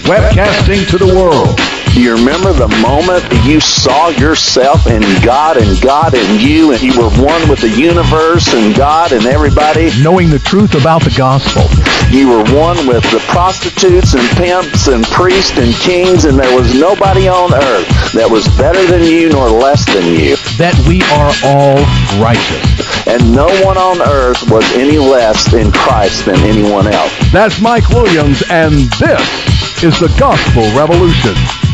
webcasting to the world. Do you remember the moment you saw yourself in God and God in you, and you were one with the universe and God and everybody? Knowing the truth about the gospel. You were one with the prostitutes and pimps and priests and kings, and there was nobody on earth that was better than you nor less than you. That we are all righteous. And no one on earth was any less in Christ than anyone else. That's Mike Williams, and this is the Gospel Revolution.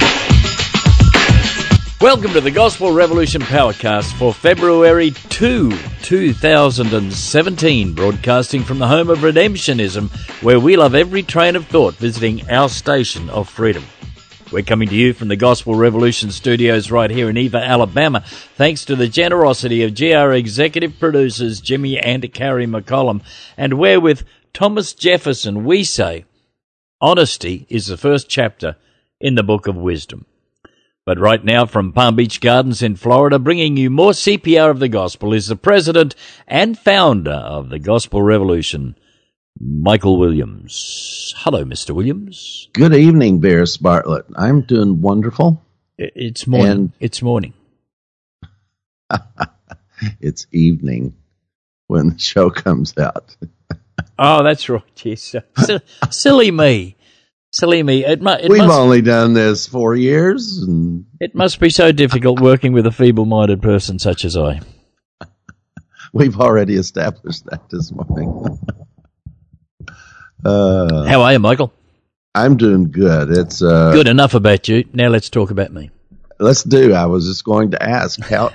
Welcome to the Gospel Revolution Powercast for February 2, 2017, broadcasting from the home of Redemptionism, where we love every train of thought visiting our station of freedom. We're coming to you from the Gospel Revolution studios right here in Eva, Alabama, thanks to the generosity of GR executive producers Jimmy and Carrie McCollum, and where with Thomas Jefferson we say, honesty is the first chapter in the Book of Wisdom. But right now from Palm Beach Gardens in Florida, bringing you more CPR of the Gospel is the president and founder of the Gospel Revolution, Michael Williams. Hello, Mr. Williams. Good evening, Bears Bartlett. I'm doing wonderful. It's morning. It's morning. It's evening when the show comes out. Oh, that's right. Yes. Silly me. Silly me. We've only done this 4 years. And it must be so difficult working with a feeble-minded person such as I. We've already established that this morning. How are you, Michael? I'm doing good. It's good enough about you. Now let's talk about me. Let's do. I was just going to ask, how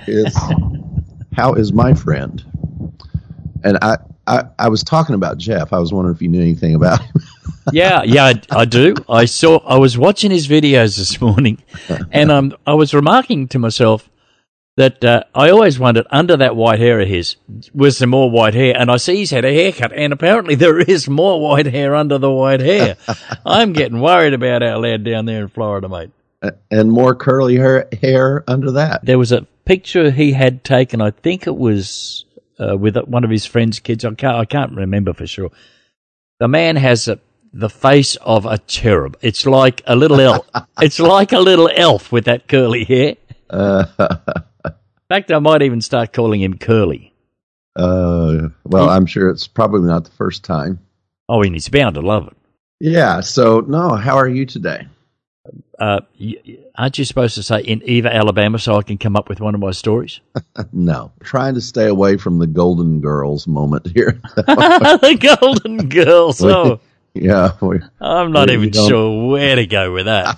is my friend? And I was talking about Jeff. I was wondering if you knew anything about him. Yeah, I do. I was watching his videos this morning, and I was remarking to myself that I always wondered, under that white hair of his, was there more white hair? And I see he's had a haircut, and apparently there is more white hair under the white hair. I'm getting worried about our lad down there in Florida, mate. And more curly hair under that. There was a picture he had taken, I think it was with one of his friend's kids. I can't remember for sure. The man has the face of a cherub. It's like a little elf. It's like a little elf with that curly hair. In fact, I might even start calling him Curly. Well, I'm sure it's probably not the first time. Oh, and he's bound to love it. Yeah, so, how are you today? Aren't you supposed to say in Eva, Alabama, so I can come up with one of my stories? No. Trying to stay away from the Golden Girls moment here. The Golden Girls, oh. Yeah. I'm not even sure where to go with that.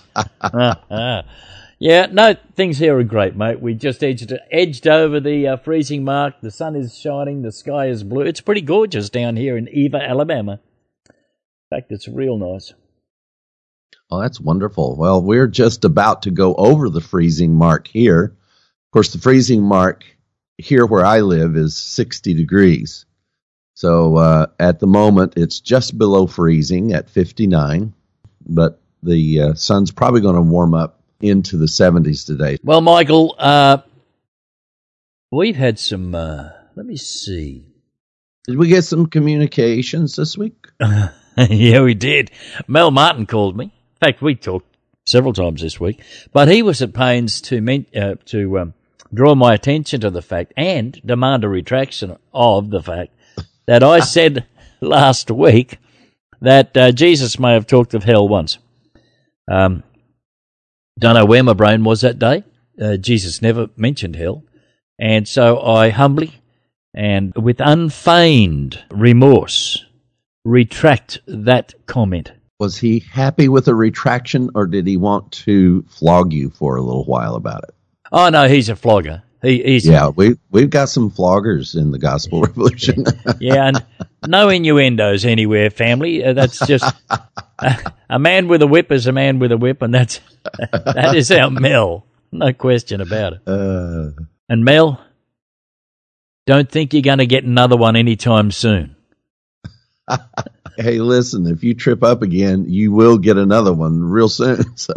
Yeah, no, things here are great, mate. We just edged over the freezing mark. The sun is shining. The sky is blue. It's pretty gorgeous down here in Eva, Alabama. In fact, it's real nice. Oh, that's wonderful. Well, we're just about to go over the freezing mark here. Of course, the freezing mark here where I live is 60 degrees. So at the moment, it's just below freezing at 59. But the sun's probably going to warm up into the 70s today. Well, Michael, we've had some, let me see. Did we get some communications this week? Yeah, we did. Mel Martin called me. In fact, we talked several times this week. But he was at pains to draw my attention to the fact and demand a retraction of the fact that I said last week that Jesus may have talked of hell once. Don't know where my brain was that day. Jesus never mentioned hell. And so I humbly and with unfeigned remorse retract that comment. Was he happy with the retraction, or did he want to flog you for a little while about it? Oh, no, he's a flogger. We've got some floggers in the Gospel Revolution. Yeah, and no innuendos anywhere, family. That's just a man with a whip is a man with a whip, and that is our Mel. No question about it. And Mel, don't think you're going to get another one anytime soon. Hey, listen, if you trip up again, you will get another one real soon. So,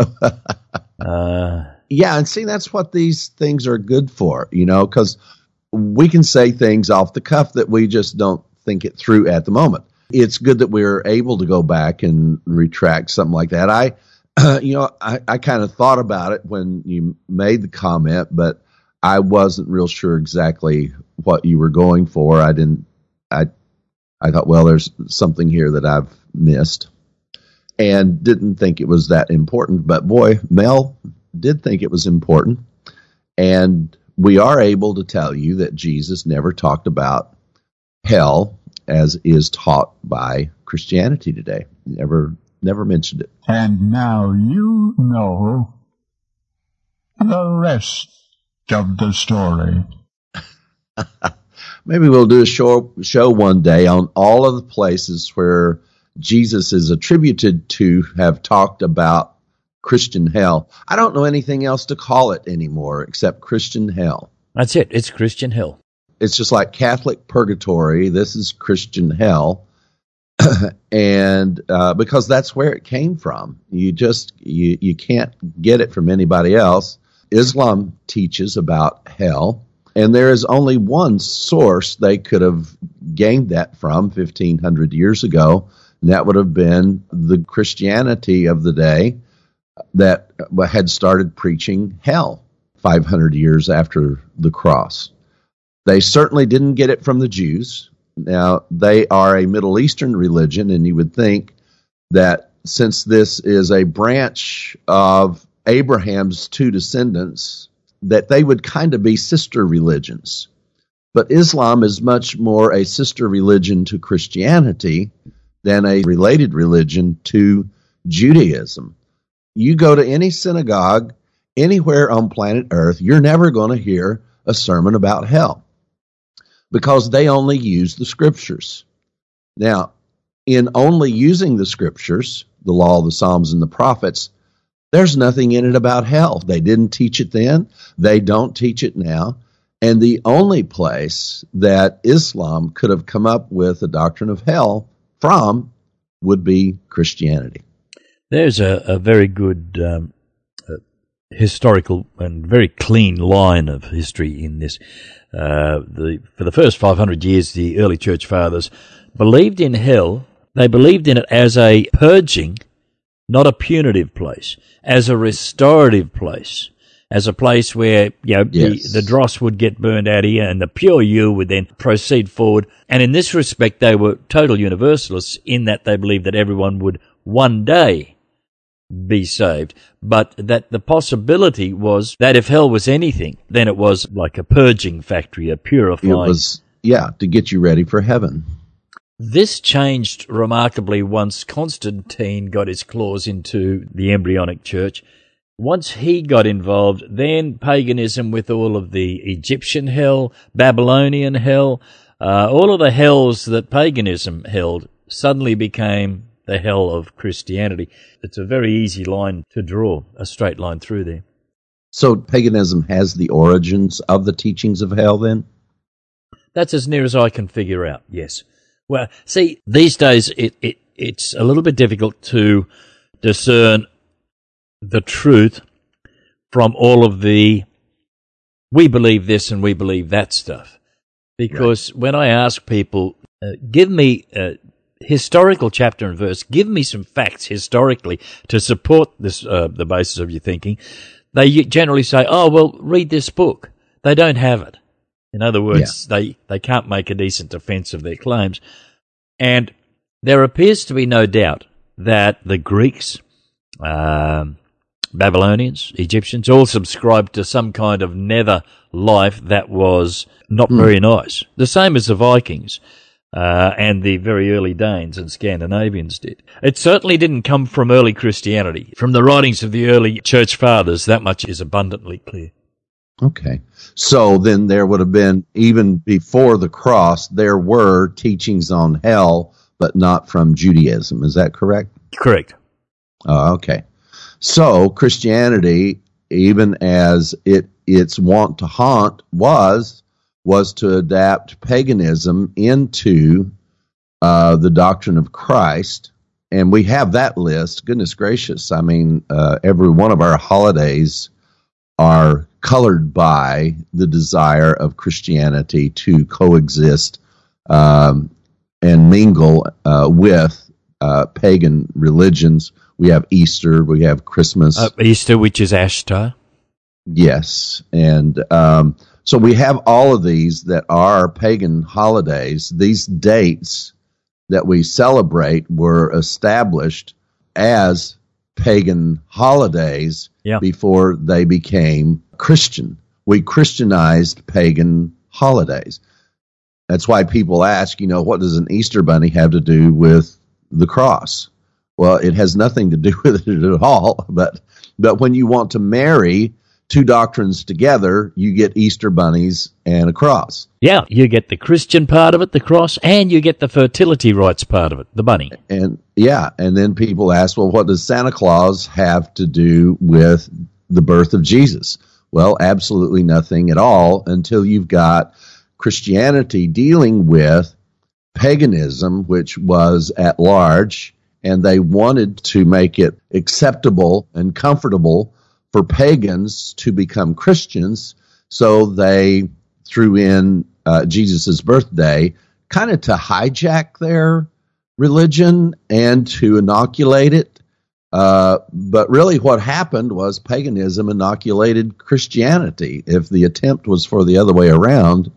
yeah, and see, that's what these things are good for, because we can say things off the cuff that we just don't think it through at the moment. It's good that we're able to go back and retract something like that. I kind of thought about it when you made the comment, but I wasn't real sure exactly what you were going for. I thought, well, there's something here that I've missed and didn't think it was that important. But boy, Mel did think it was important. And we are able to tell you that Jesus never talked about hell as is taught by Christianity today. Never mentioned it. And now you know the rest of the story. Maybe we'll do a show one day on all of the places where Jesus is attributed to have talked about Christian hell. I don't know anything else to call it anymore except Christian hell. That's it. It's Christian hell. It's just like Catholic purgatory. This is Christian hell. And because that's where it came from. You can't get it from anybody else. Islam teaches about hell. And there is only one source they could have gained that from 1,500 years ago, and that would have been the Christianity of the day that had started preaching hell 500 years after the cross. They certainly didn't get it from the Jews. Now, they are a Middle Eastern religion, and you would think that since this is a branch of Abraham's two descendants, that they would kind of be sister religions. But Islam is much more a sister religion to Christianity than a related religion to Judaism. You go to any synagogue anywhere on planet Earth, you're never going to hear a sermon about hell because they only use the scriptures. Now, in only using the scriptures, the law, the Psalms, and the prophets, there's nothing in it about hell. They didn't teach it then. They don't teach it now. And the only place that Islam could have come up with a doctrine of hell from would be Christianity. There's a very good historical and very clean line of history in this. For the first 500 years, the early church fathers believed in hell. They believed in it as a purging, not a punitive place, as a restorative place, as a place where the dross would get burned out of you and the pure you would then proceed forward. And in this respect, they were total universalists in that they believed that everyone would one day be saved, but that the possibility was that if hell was anything, then it was like a purging factory, a purifying. It was, to get you ready for heaven. This changed remarkably once Constantine got his claws into the embryonic church. Once he got involved, then paganism with all of the Egyptian hell, Babylonian hell, all of the hells that paganism held suddenly became the hell of Christianity. It's a very easy line to draw, a straight line through there. So paganism has the origins of the teachings of hell then? That's as near as I can figure out, yes. Well, see, these days it's a little bit difficult to discern the truth from all of the we believe this and we believe that stuff. Because when I ask people, give me a historical chapter and verse, give me some facts historically to support this, the basis of your thinking, they generally say, oh, well, read this book. They don't have it. In other words, they can't make a decent defense of their claims. And there appears to be no doubt that the Greeks, Babylonians, Egyptians, all subscribed to some kind of nether life that was not very nice. The same as the Vikings and the very early Danes and Scandinavians did. It certainly didn't come from early Christianity. From the writings of the early church fathers, that much is abundantly clear. Okay. So then there would have been, even before the cross, there were teachings on hell, but not from Judaism. Is that correct? Correct. Okay. So Christianity, even as its wont to haunt was to adapt paganism into the doctrine of Christ. And we have that list. Goodness gracious. I mean, every one of our holidays are colored by the desire of Christianity to coexist and mingle with pagan religions, We have Easter, we have Christmas. Easter, which is Ashtar. Yes, and so we have all of these that are pagan holidays. These dates that we celebrate were established as pagan holidays before they became Christian. We Christianized pagan holidays. That's why people ask, what does an Easter bunny have to do with the cross? Well, it has nothing to do with it at all, but when you want to marry two doctrines together, you get Easter bunnies and a cross. Yeah, you get the Christian part of it, the cross, and you get the fertility rights part of it, the bunny. And then people ask, well, what does Santa Claus have to do with the birth of Jesus? Well, absolutely nothing at all until you've got Christianity dealing with paganism, which was at large, and they wanted to make it acceptable and comfortable for pagans to become Christians, so they threw in Jesus' birthday kind of to hijack their religion and to inoculate it. But really what happened was paganism inoculated Christianity. If the attempt was for the other way around,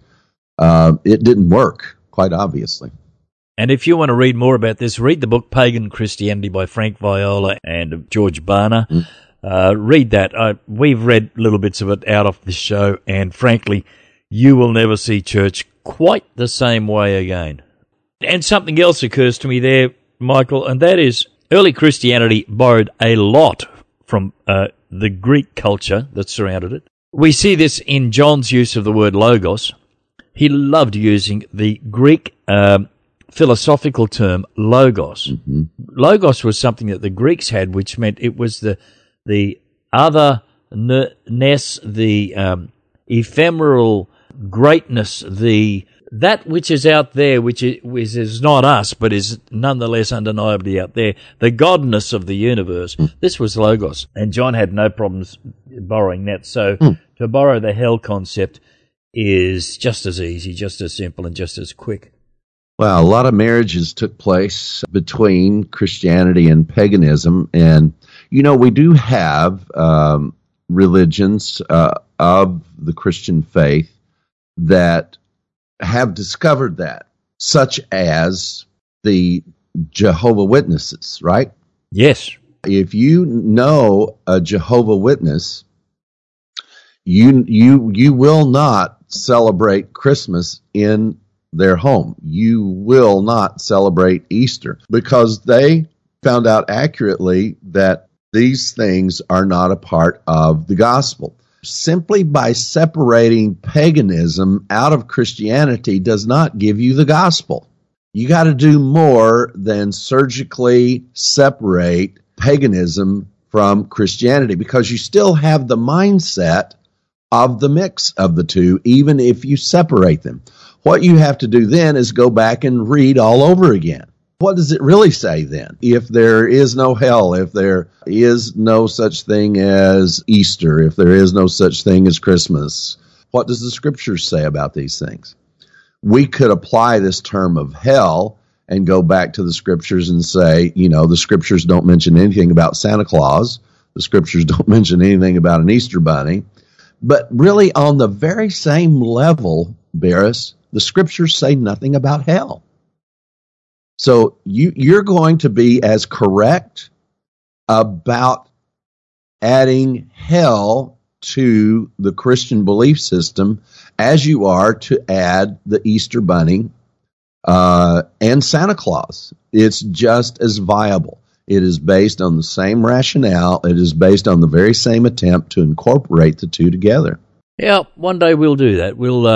it didn't work, quite obviously. And if you want to read more about this, read the book Pagan Christianity by Frank Viola and George Barna. Read that. We've read little bits of it out of the show, and frankly, you will never see church quite the same way again. And something else occurs to me there, Michael, and that is early Christianity borrowed a lot from the Greek culture that surrounded it. We see this in John's use of the word logos. He loved using the Greek philosophical term logos. Mm-hmm. Logos was something that the Greeks had, which meant it was the otherness, the ephemeral greatness, that which is out there, which is not us, but is nonetheless undeniably out there, the godness of the universe. This was logos, and John had no problems borrowing that. So to borrow the hell concept is just as easy, just as simple, and just as quick. Well, a lot of marriages took place between Christianity and paganism, and we do have religions of the Christian faith that have discovered that, such as the Jehovah's Witnesses, right? Yes. If you know a Jehovah's Witness, you will not celebrate Christmas in their home. You will not celebrate Easter because they found out accurately that these things are not a part of the gospel. Simply by separating paganism out of Christianity does not give you the gospel. You got to do more than surgically separate paganism from Christianity, because you still have the mindset of the mix of the two, even if you separate them. What you have to do then is go back and read all over again. What does it really say then? If there is no hell, if there is no such thing as Easter, if there is no such thing as Christmas, what does the Scriptures say about these things? We could apply this term of hell and go back to the Scriptures and say, the Scriptures don't mention anything about Santa Claus. The Scriptures don't mention anything about an Easter bunny. But really, on the very same level, Barris, the Scriptures say nothing about hell. So you're going to be as correct about adding hell to the Christian belief system as you are to add the Easter bunny and Santa Claus. It's just as viable. It is based on the same rationale. It is based on the very same attempt to incorporate the two together. Yeah, one day we'll do that.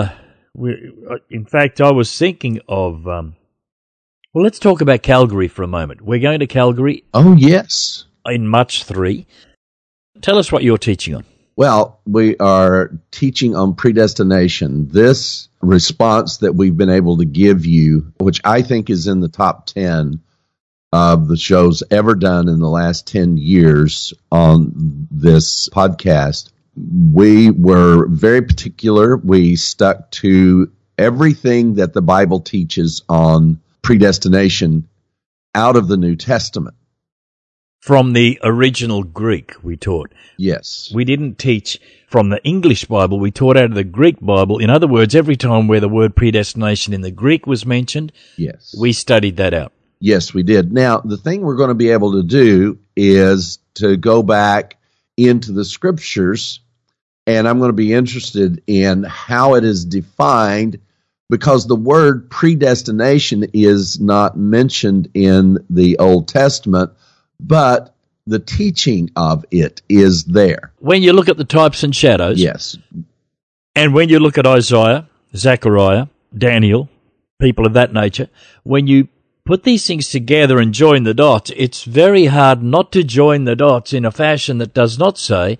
In fact, I was thinking of... Well, let's talk about Calgary for a moment. We're going to Calgary. Oh, yes. In March 3. Tell us what you're teaching on. Well, we are teaching on predestination. This response that we've been able to give you, which I think is in the top 10 of the shows ever done in the last 10 years on this podcast, we were very particular. We stuck to everything that the Bible teaches on predestination out of the New Testament. From the original Greek, we taught. Yes. We didn't teach from the English Bible. We taught out of the Greek Bible. In other words, every time where the word predestination in the Greek was mentioned, Yes. we studied that out. Yes, we did. Now, the thing we're going to be able to do is to go back into the scriptures, and I'm going to be interested in how it is defined, because the word predestination is not mentioned in the Old Testament, but the teaching of it is there. When you look at the types and shadows, Yes. and when you look at Isaiah, Zechariah, Daniel, people of that nature, when you put these things together and join the dots, it's very hard not to join the dots in a fashion that does not say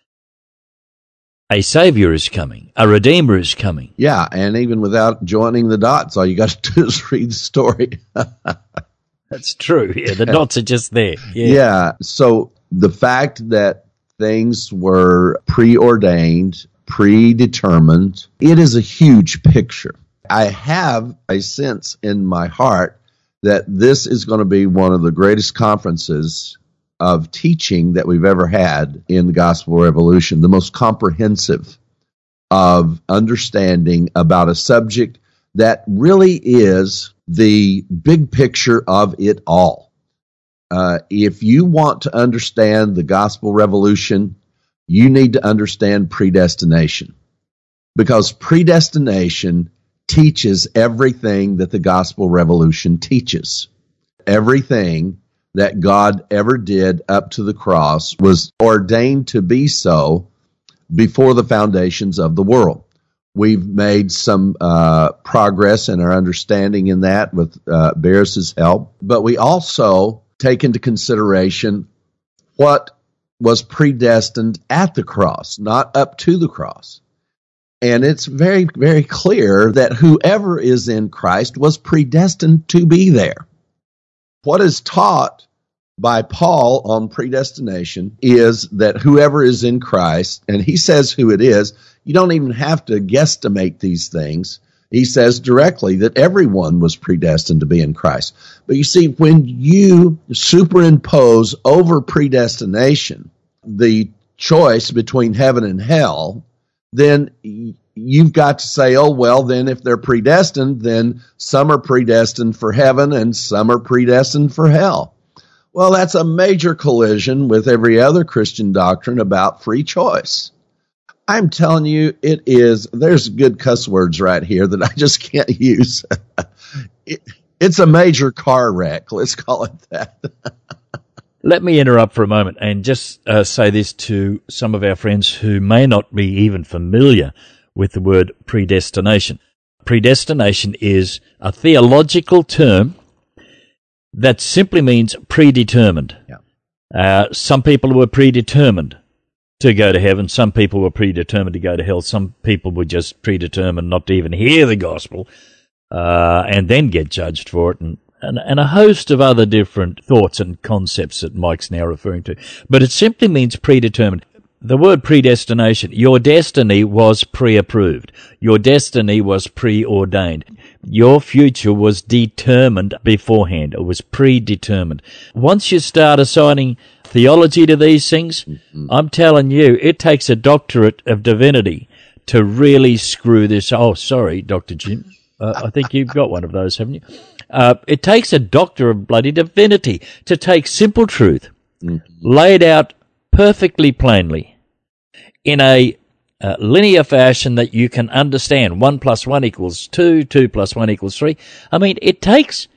a Savior is coming, a Redeemer is coming. Yeah, and even without joining the dots, all you got to do is read the story. That's true. Yeah, the dots are just there. Yeah. So the fact that things were preordained, predetermined, it is a huge picture. I have a sense in my heart that this is going to be one of the greatest conferences of teaching that we've ever had in the Gospel Revolution, the most comprehensive of understanding about a subject that really is the big picture of it all. If you want to understand the Gospel Revolution, you need to understand predestination, because predestination teaches everything that the Gospel Revolution teaches. Everything that God ever did up to the cross was ordained to be so before the foundations of the world. We've made some progress in our understanding in that with Barris's help, but we also take into consideration what was predestined at the cross, not up to the cross. And it's very, very clear that whoever is in Christ was predestined to be there. What is taught by Paul on predestination is that whoever is in Christ, and he says who it is, you don't even have to guesstimate these things. He says directly that everyone was predestined to be in Christ. But you see, when you superimpose over predestination the choice between heaven and hell, then you've got to say, oh, well, then if they're predestined, then some are predestined for heaven and some are predestined for hell. Well, that's a major collision with every other Christian doctrine about free choice. I'm telling you, there's good cuss words right here that I just can't use. It's a major car wreck. Let's call it that. Let me interrupt for a moment and just say this to some of our friends who may not be even familiar with the word predestination. Predestination is a theological term that simply means predetermined. Yeah. Some people were predetermined to go to heaven. Some people were predetermined to go to hell. Some people were just predetermined not to even hear the gospel and then get judged for it, and a host of other different thoughts and concepts that Mike's now referring to. But it simply means predetermined. The word predestination, your destiny was pre-approved. Your destiny was preordained. Your future was determined beforehand. It was predetermined. Once you start assigning theology to these things, I'm telling you, it takes a doctorate of divinity to really screw this. Oh, sorry, Dr. Jim. I think you've got one of those, haven't you? It takes a doctor of bloody divinity to take simple truth, laid out perfectly plainly in a linear fashion that you can understand. 1 + 1 = 2, 2 + 1 = 3. I mean, it takes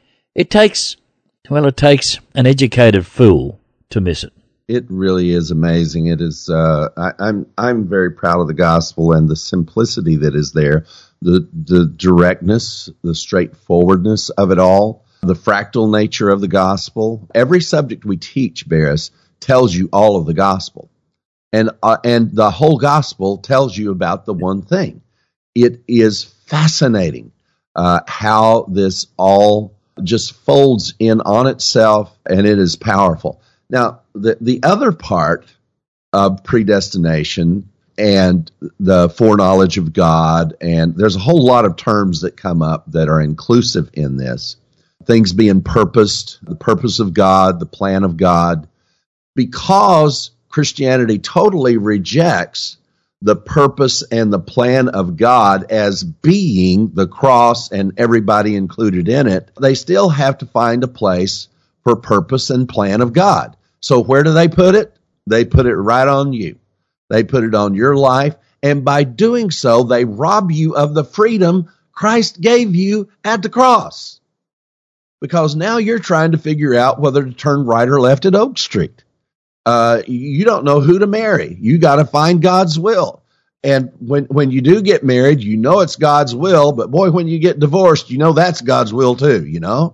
an educated fool to miss it. It really is amazing. It is. I'm very proud of the gospel and the simplicity that is there, the directness, the straightforwardness of it all, the fractal nature of the gospel. Every subject we teach, Barris, tells you all of the gospel, and the whole gospel tells you about the one thing. It is fascinating how this all just folds in on itself, and it is powerful. Now, the other part of predestination and the foreknowledge of God, and there's a whole lot of terms that come up that are inclusive in this. Things being purposed, the purpose of God, the plan of God. because Christianity totally rejects the purpose and the plan of God as being the cross and everybody included in it, they still have to find a place for purpose and plan of God. So where do they put it? They put it right on you. They put it on your life. And by doing so, they rob you of the freedom Christ gave you at the cross. Because now you're trying to figure out whether to turn right or left at Oak Street. You don't know who to marry. You got to find God's will. And when you do get married, you know it's God's will. But boy, when you get divorced, you know that's God's will too, you know?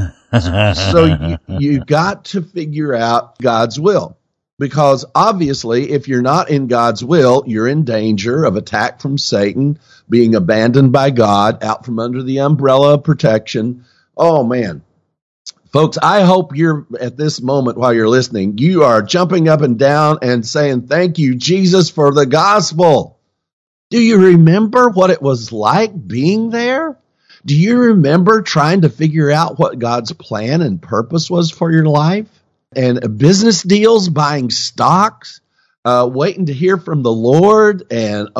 So you got to figure out God's will. Because obviously, if you're not in God's will, you're in danger of attack from Satan, being abandoned by God, out from under the umbrella of protection. Oh, man. Folks, I hope you're at this moment while you're listening, you are jumping up and down and saying, thank you, Jesus, for the gospel. Do you remember what it was like being there? Do you remember trying to figure out what God's plan and purpose was for your life? And business deals, buying stocks, waiting to hear from the Lord, and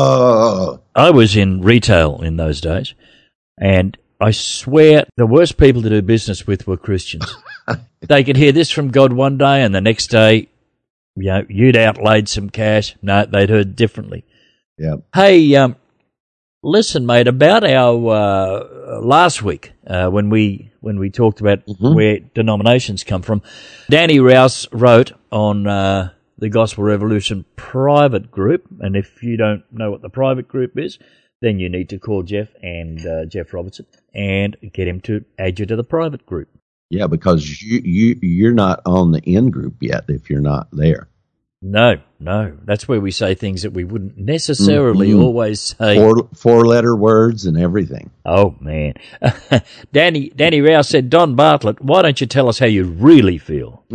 I was in retail in those days, and I swear the worst people to do business with were Christians. They could hear this from God one day, and the next day, you'd outlaid some cash. No, they'd heard differently. Yeah. Hey, listen, mate, about our last week when we talked about where denominations come from, Danny Rouse wrote on the Gospel Revolution private group, and if you don't know what the private group is, then you need to call Jeff and Jeff Robertson and get him to add you to the private group. Yeah, because you're not on the in group yet if you're not there. No. That's where we say things that we wouldn't necessarily always say. Four-letter words and everything. Oh, man. Danny Rouse said, Don Bartlett, why don't you tell us how you really feel?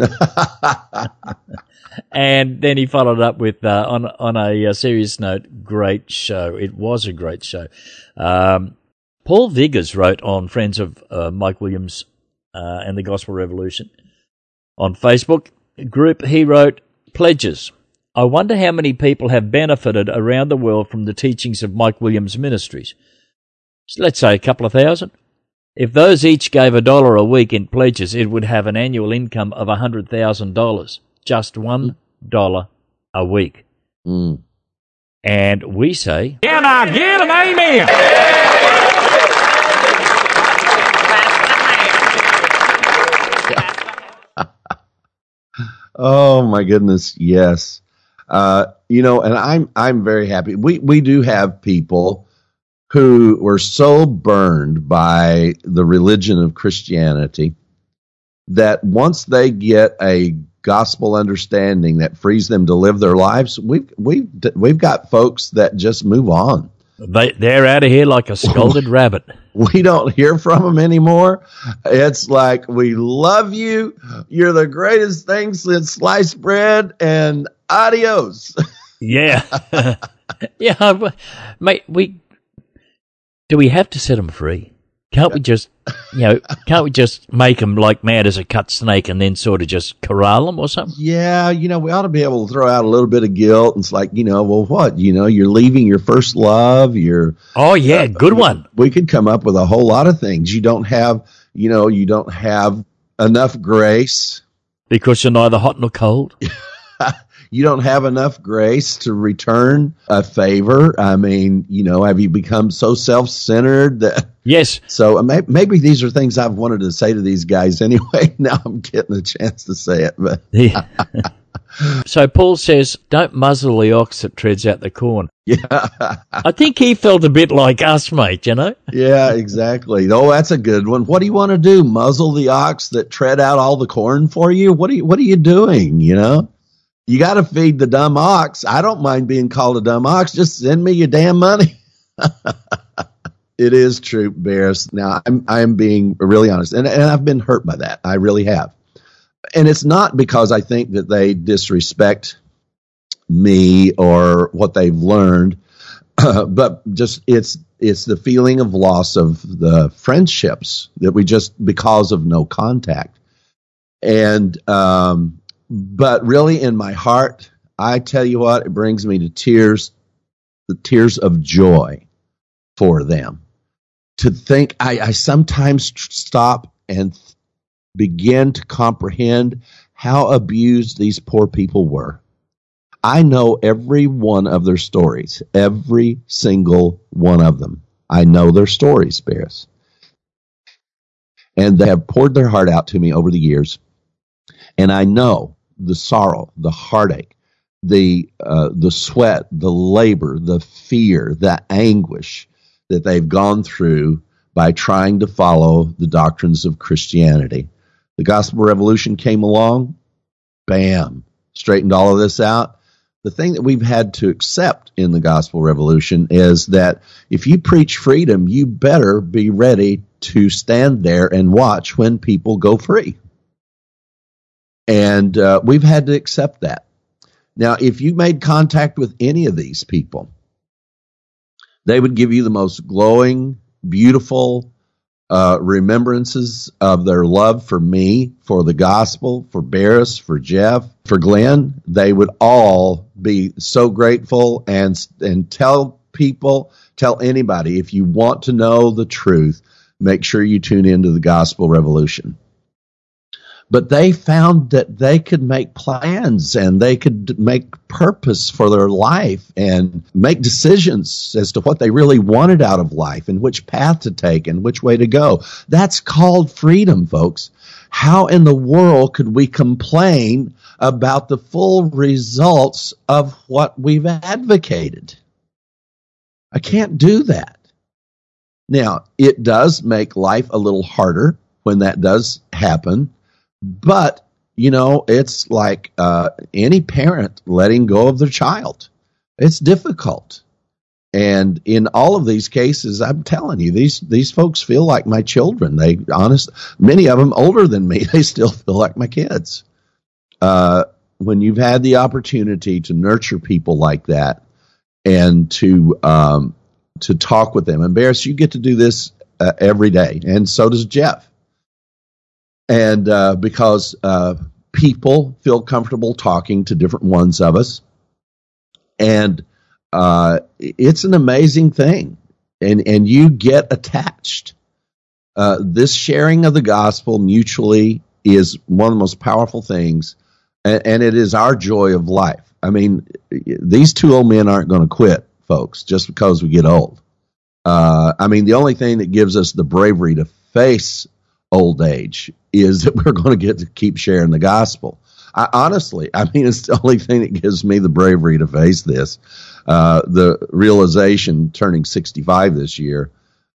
And then he followed up with, on a serious note, great show. It was a great show. Paul Viggers wrote on Friends of Mike Williams and the Gospel Revolution on Facebook group. He wrote, Pledges. I wonder how many people have benefited around the world from the teachings of Mike Williams Ministries. So let's say a couple of thousand. If those each gave $1 a week in pledges, it would have an annual income of $100,000. Just $1 a week. And we say, Can I get an amen? Oh my goodness, yes. And I'm very happy. We do have people who were so burned by the religion of Christianity that once they get a gospel understanding that frees them to live their lives, we've got folks that just move on. They're out of here like a scalded rabbit. We don't hear from them anymore. It's like, we love you. You're the greatest thing since sliced bread, and adios. Yeah. Yeah. Mate, do we have to set them free? Can't we just, make them like mad as a cut snake and then sort of just corral them or something? Yeah, we ought to be able to throw out a little bit of guilt. It's like, well, what? You're leaving your first love. Oh, yeah, good one. We could come up with a whole lot of things. You don't have enough grace. Because you're neither hot nor cold. You don't have enough grace to return a favor. I mean, have you become so self-centered that... Yes. So maybe these are things I've wanted to say to these guys anyway. Now I'm getting a chance to say it. But yeah. So Paul says, don't muzzle the ox that treads out the corn. Yeah. I think he felt a bit like us, mate, Yeah, exactly. Oh, that's a good one. What do you want to do? Muzzle the ox that tread out all the corn for you? What are you doing, You got to feed the dumb ox. I don't mind being called a dumb ox. Just send me your damn money. It is true, Bears. Now, I'm being really honest, and I've been hurt by that. I really have. And it's not because I think that they disrespect me or what they've learned, but just it's the feeling of loss of the friendships that we just, because of no contact. And But really in my heart, I tell you what, it brings me to tears, the tears of joy for them. To think, I sometimes stop and begin to comprehend how abused these poor people were. I know every one of their stories, every single one of them. I know their stories, Barris. And they have poured their heart out to me over the years. And I know the sorrow, the heartache, the sweat, the labor, the fear, the anguish that they've gone through by trying to follow the doctrines of Christianity. The Gospel Revolution came along, bam, straightened all of this out. The thing that we've had to accept in the Gospel Revolution is that if you preach freedom, you better be ready to stand there and watch when people go free. And we've had to accept that. Now, if you made contact with any of these people, they would give you the most glowing, beautiful remembrances of their love for me, for the gospel, for Barris, for Jeff, for Glenn. They would all be so grateful and tell people, tell anybody, if you want to know the truth, make sure you tune into the Gospel Revolution. But they found that they could make plans and they could make purpose for their life and make decisions as to what they really wanted out of life and which path to take and which way to go. That's called freedom, folks. How in the world could we complain about the full results of what we've advocated? I can't do that. Now, it does make life a little harder when that does happen. But, you know, it's like any parent letting go of their child. It's difficult. And in all of these cases, I'm telling you, these folks feel like my children. Many of them older than me, they still feel like my kids. When you've had the opportunity to nurture people like that and to talk with them, and Barris, you get to do this every day, and so does Jeff. And because people feel comfortable talking to different ones of us. And it's an amazing thing. And you get attached. This sharing of the gospel mutually is one of the most powerful things. And it is our joy of life. I mean, these two old men aren't going to quit, folks, just because we get old. I mean, the only thing that gives us the bravery to face old age is that we're going to get to keep sharing the gospel. Honestly, it's the only thing that gives me the bravery to face this. The realization, turning 65 this year,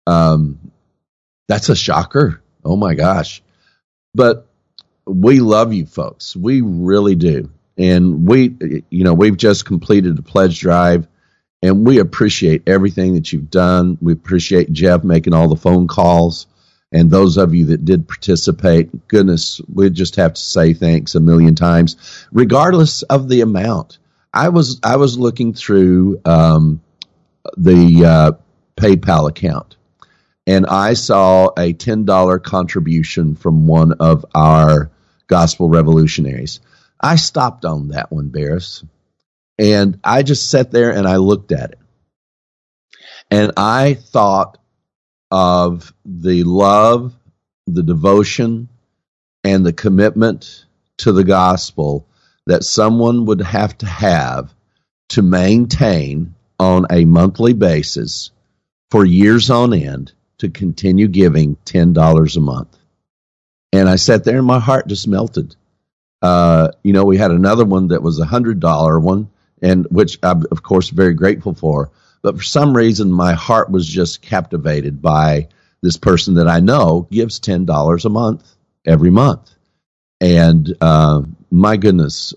that's a shocker. Oh my gosh. But we love you folks. We really do. And we've just completed a pledge drive, and we appreciate everything that you've done. We appreciate Jeff making all the phone calls. And those of you that did participate, goodness, we just have to say thanks a million times, regardless of the amount. I was looking through the PayPal account, and I saw a $10 contribution from one of our gospel revolutionaries. I stopped on that one, Barris, and I just sat there and I looked at it, and I thought of the love, the devotion, and the commitment to the gospel that someone would have to maintain on a monthly basis for years on end to continue giving $10 a month. And I sat there and my heart just melted. We had another one that was a $100 one, and which I'm, of course, very grateful for. But for some reason, my heart was just captivated by this person that I know gives $10 a month every month. And my goodness,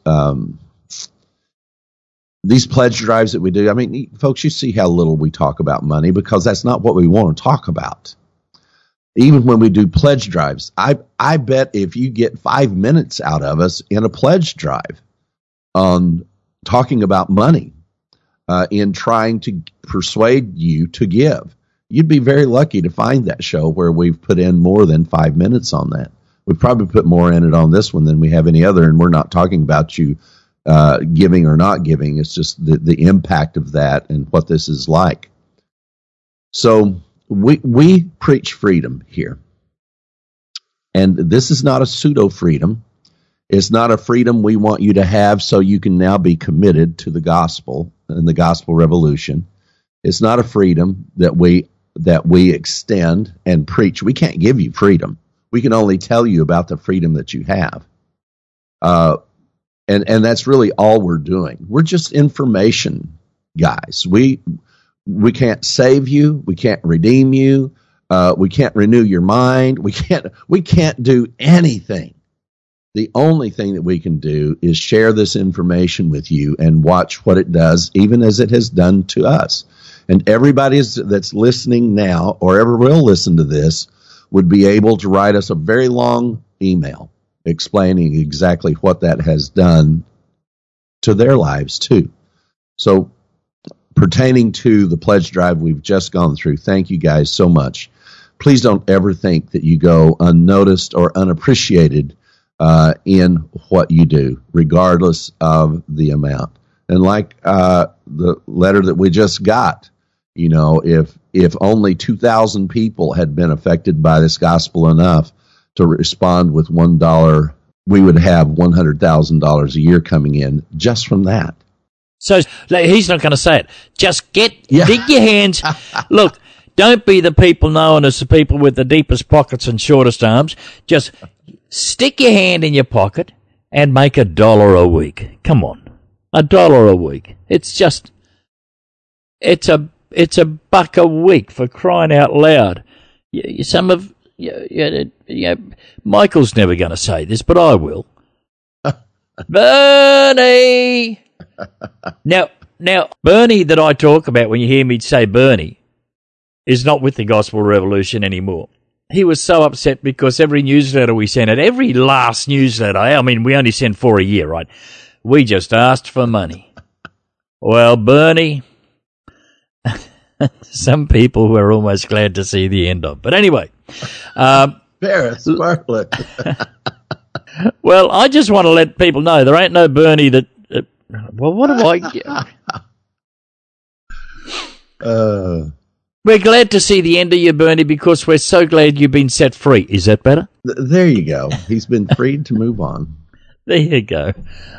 these pledge drives that we do, folks, you see how little we talk about money because that's not what we want to talk about. Even when we do pledge drives, I bet if you get 5 minutes out of us in a pledge drive on talking about money, in trying to persuade you to give, you'd be very lucky to find that show where we've put in more than 5 minutes on that. We probably put more in it on this one than we have any other, and we're not talking about you giving or not giving. It's just the impact of that and what this is like. So we preach freedom here. And this is not a pseudo-freedom. It's not a freedom we want you to have so you can now be committed to the gospel and the gospel revolution. It's not a freedom that we extend and preach. We can't give you freedom. We can only tell you about the freedom that you have. And that's really all we're doing. We're just information guys. We can't save you. We can't redeem you. We can't renew your mind. We can't do anything. The only thing that we can do is share this information with you and watch what it does, even as it has done to us. And everybody that's listening now or ever will listen to this would be able to write us a very long email explaining exactly what that has done to their lives too. So pertaining to the pledge drive we've just gone through, thank you guys so much. Please don't ever think that you go unnoticed or unappreciated in what you do, regardless of the amount. And like the letter that we just got, you know, if only 2,000 people had been affected by this gospel enough to respond with $1, we would have $100,000 a year coming in just from that. So he's not going to say it. Just dig your hands. Look, don't be the people known as the people with the deepest pockets and shortest arms. Just stick your hand in your pocket and make $1 a week. Come on, $1 a week. It's a buck a week, for crying out loud. Michael's never going to say this, but I will. Bernie. Now, Bernie that I talk about when you hear me say Bernie is not with the Gospel Revolution anymore. He was so upset because every newsletter we sent out, every last newsletter, I mean, we only send 4 a year, right? We just asked for money. Well, Bernie, some people were almost glad to see the end of. But anyway. Paris, Bartlett. Well, I just want to let people know there ain't no Bernie that... well, what do I... We're glad to see the end of you, Bernie, because we're so glad you've been set free. Is that better? There you go. He's been freed to move on. There you go.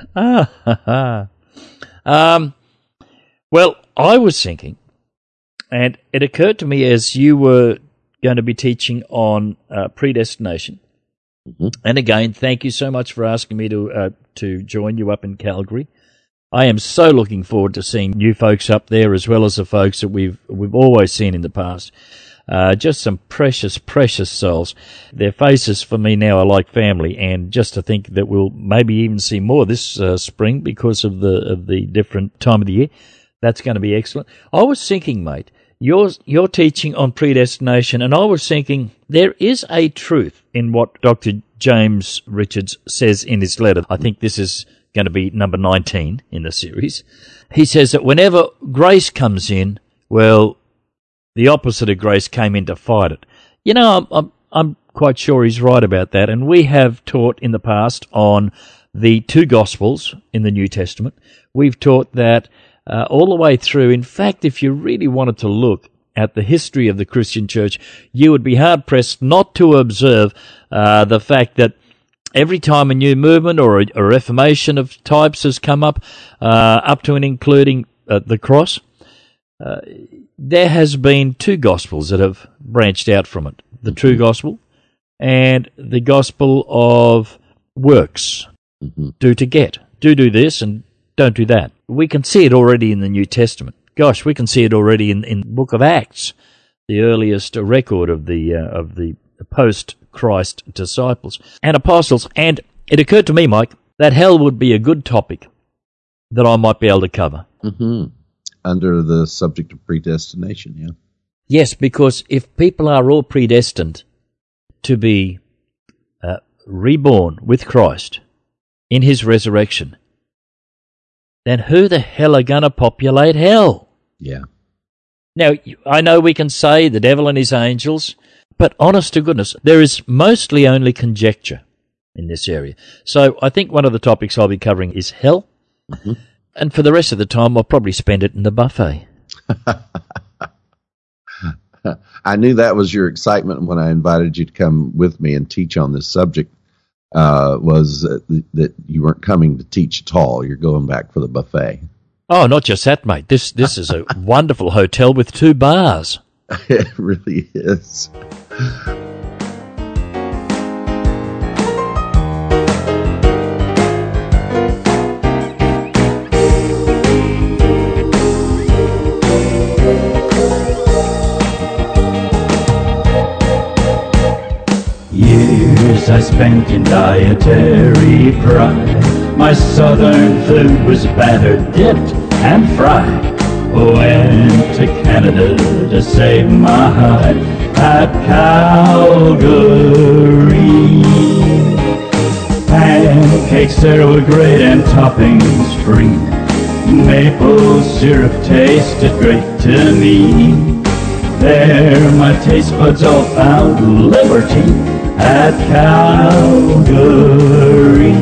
Well, I was thinking, and it occurred to me as you were going to be teaching on predestination. Mm-hmm. And again, thank you so much for asking me to join you up in Calgary. I am so looking forward to seeing you folks up there, as well as the folks that we've always seen in the past. Just some precious, precious souls. Their faces for me now are like family, and just to think that we'll maybe even see more this spring because of the different time of the year, that's going to be excellent. I was thinking, mate, you're teaching on predestination, and I was thinking there is a truth in what Dr. James Richards says in his letter. I think this is going to be number 19 in the series. He says that whenever grace comes in, well, the opposite of grace came in to fight it. You know, I'm quite sure he's right about that, and we have taught in the past on the 2 Gospels in the New Testament. We've taught that all the way through. In fact, if you really wanted to look at the history of the Christian church, you would be hard-pressed not to observe the fact that every time a new movement or a reformation of types has come up to and including the cross, there has been 2 Gospels that have branched out from it. The true gospel and the gospel of works. Mm-hmm. Do this and don't do that. We can see it already in the New Testament. Gosh, we can see it already in the book of Acts, the earliest record of the post-Christ disciples and apostles. And it occurred to me, Mike, that hell would be a good topic that I might be able to cover. Mm-hmm. Under the subject of predestination, yeah. Yes, because if people are all predestined to be reborn with Christ in his resurrection, then who the hell are going to populate hell? Yeah. Now, I know we can say the devil and his angels, But honest to goodness, there is mostly only conjecture in this area. So I think one of the topics I'll be covering is hell. Mm-hmm. And for the rest of the time, I'll probably spend it in the buffet. I knew that was your excitement when I invited you to come with me and teach on this subject, was that you weren't coming to teach at all. You're going back for the buffet. Oh, not just that, mate. This is a wonderful hotel with 2 bars. It really is. Years I spent in dietary pride. My southern food was battered, dipped, and fried. Went to Canada to save my hide at Calgary. Pancakes there were great and toppings free. Maple syrup tasted great to me. There my taste buds all found liberty at Calgary.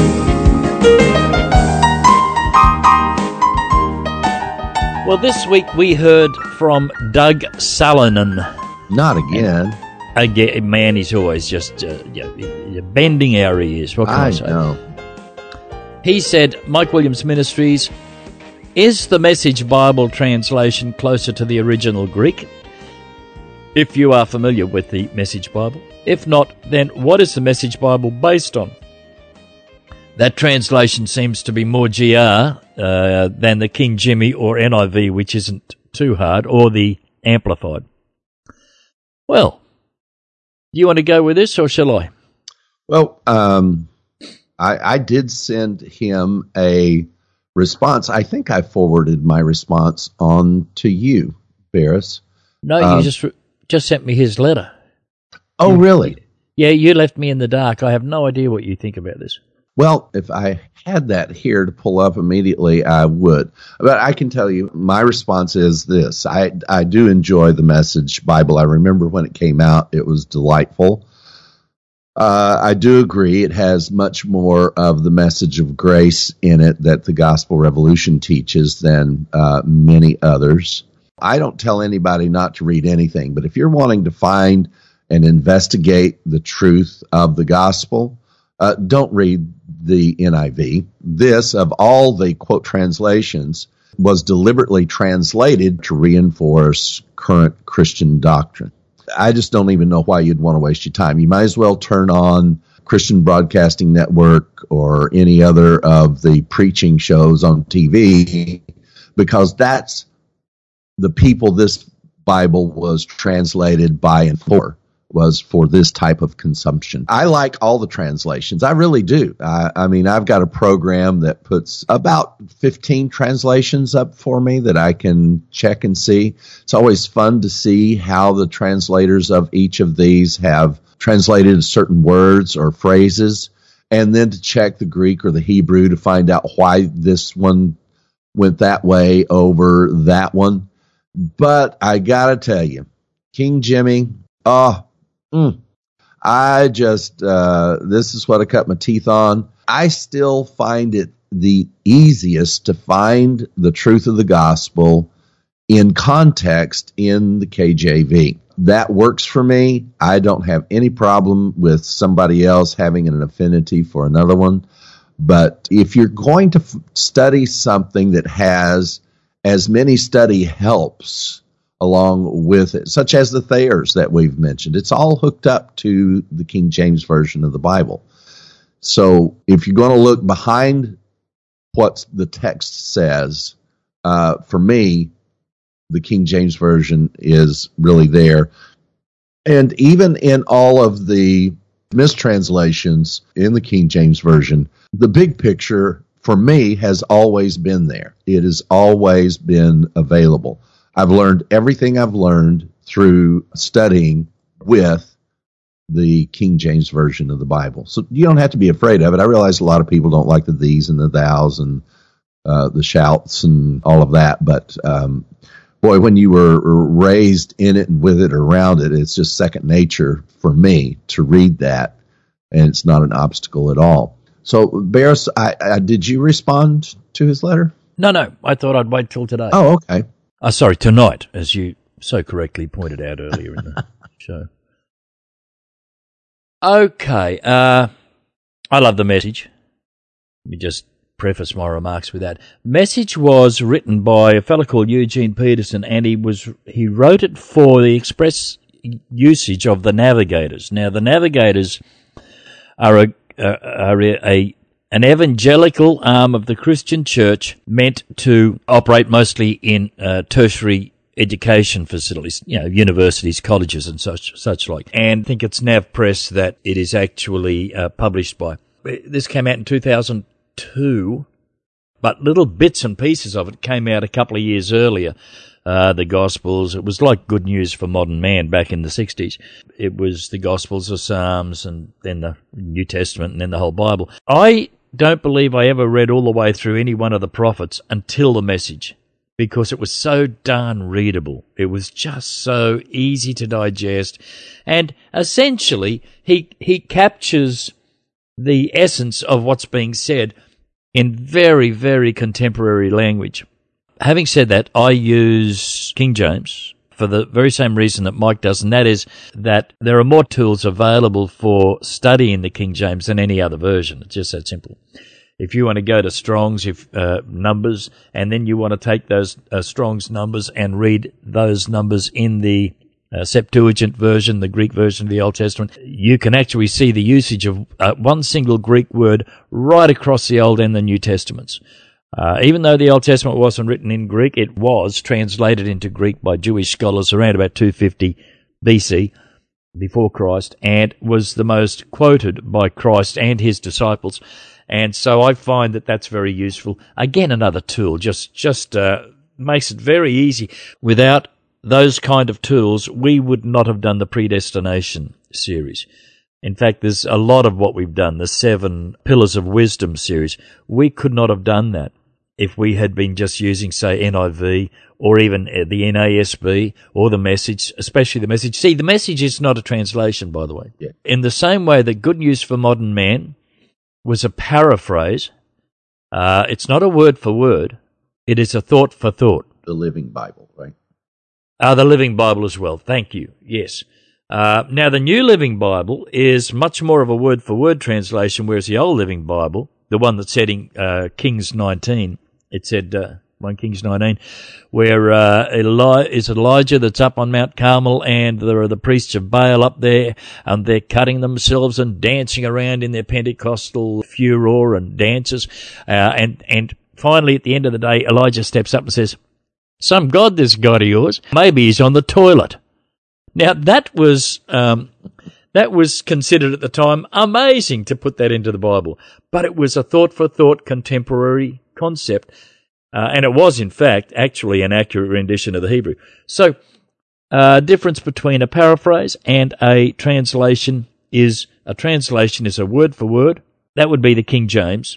Well, this week we heard from Doug Salonen. Not again. Again, man, he's always just bending our ears. What can I say? Know. He said, Mike Williams Ministries, is the Message Bible translation closer to the original Greek? If you are familiar with the Message Bible. If not, then what is the Message Bible based on? That translation seems to be more GR than the King Jimmy or NIV, which isn't too hard, or the Amplified. Well, do you want to go with this, or shall I? Well, I did send him a response. I think I forwarded my response on to you, Barris. No, you just sent me his letter. Oh, really? Yeah, you left me in the dark. I have no idea what you think about this. Well, if I had that here to pull up immediately, I would. But I can tell you, my response is this. I do enjoy the Message Bible. I remember when it came out, it was delightful. I do agree it has much more of the message of grace in it that the Gospel Revolution teaches than many others. I don't tell anybody not to read anything, but if you're wanting to find and investigate the truth of the gospel, don't read the NIV. This, of all the quote translations, was deliberately translated to reinforce current Christian doctrine. I just don't even know why you'd want to waste your time. You might as well turn on Christian Broadcasting Network or any other of the preaching shows on TV, because that's the people this Bible was translated by and for. Was for this type of consumption. I like all the translations. I really do. I mean, I've got a program that puts about 15 translations up for me that I can check and see. It's always fun to see how the translators of each of these have translated certain words or phrases, and then to check the Greek or the Hebrew to find out why this one went that way over that one. But I gotta tell you, King Jimmy, I just, this is what I cut my teeth on. I still find it the easiest to find the truth of the gospel in context in the KJV. That works for me. I don't have any problem with somebody else having an affinity for another one. But if you're going to study something that has as many study helps along with it, such as the Thayers that we've mentioned, it's all hooked up to the King James Version of the Bible. So if you're going to look behind what the text says, for me, the King James Version is really there. And even in all of the mistranslations in the King James Version, the big picture for me has always been there. It has always been available. I've learned everything I've learned through studying with the King James Version of the Bible. So you don't have to be afraid of it. I realize a lot of people don't like the these and the thous and the shouts and all of that, but boy, when you were raised in it and with it, around it, it's just second nature for me to read that, and it's not an obstacle at all. So, Barris, did you respond to his letter? No. I thought I'd wait till today. Oh, okay. Sorry, tonight, as you so correctly pointed out earlier in the show. Okay. I love the message. Let me just preface my remarks with that. Message was written by a fellow called Eugene Peterson, and he wrote it for the express usage of the Navigators. Now, the Navigators are an evangelical arm of the Christian church meant to operate mostly in tertiary education facilities, universities, colleges, and such like. And I think it's Nav Press that it is actually published by. This came out in 2002, but little bits and pieces of it came out a couple of years earlier. The Gospels, it was like Good News for Modern Man back in the 60s. It was the Gospels, the Psalms, and then the New Testament, and then the whole Bible. I don't believe I ever read all the way through any one of the prophets until the Message, because it was so darn readable. It was just so easy to digest, and essentially he captures the essence of what's being said in very, very contemporary language. Having said that, I use King James for the very same reason that Mike does, and that is that there are more tools available for studying the King James than any other version. It's just that simple. If you want to go to Strong's numbers, and then you want to take those Strong's numbers and read those numbers in the Septuagint version, the Greek version of the Old Testament, you can actually see the usage of one single Greek word right across the Old and the New Testaments. Even though the Old Testament wasn't written in Greek, it was translated into Greek by Jewish scholars around about 250 BC, before Christ, and was the most quoted by Christ and his disciples. And so I find that that's very useful. Again, another tool, just makes it very easy. Without those kind of tools, we would not have done the Predestination series. In fact, there's a lot of what we've done, the 7 Pillars of Wisdom series. We could not have done that if we had been just using, say, NIV or even the NASB or the Message, especially the Message. See, the Message is not a translation, by the way. Yeah. In the same way that Good News for Modern Man was a paraphrase, it's not a word for word. It is a thought for thought. The Living Bible, right? The Living Bible as well. Thank you. Yes. Now, the New Living Bible is much more of a word-for-word translation, whereas the Old Living Bible, the one that's said in Kings 19, it said 1 Kings 19, where is Elijah that's up on Mount Carmel, and there are the priests of Baal up there, and they're cutting themselves and dancing around in their Pentecostal furor and dances. And finally, at the end of the day, Elijah steps up and says, "Some God, this God of yours. Maybe he's on the toilet." Now, that was considered at the time amazing to put that into the Bible, but it was a thought-for-thought contemporary concept, and it was, in fact, actually an accurate rendition of the Hebrew. So, difference between a paraphrase and a translation is a word-for-word. That would be the King James,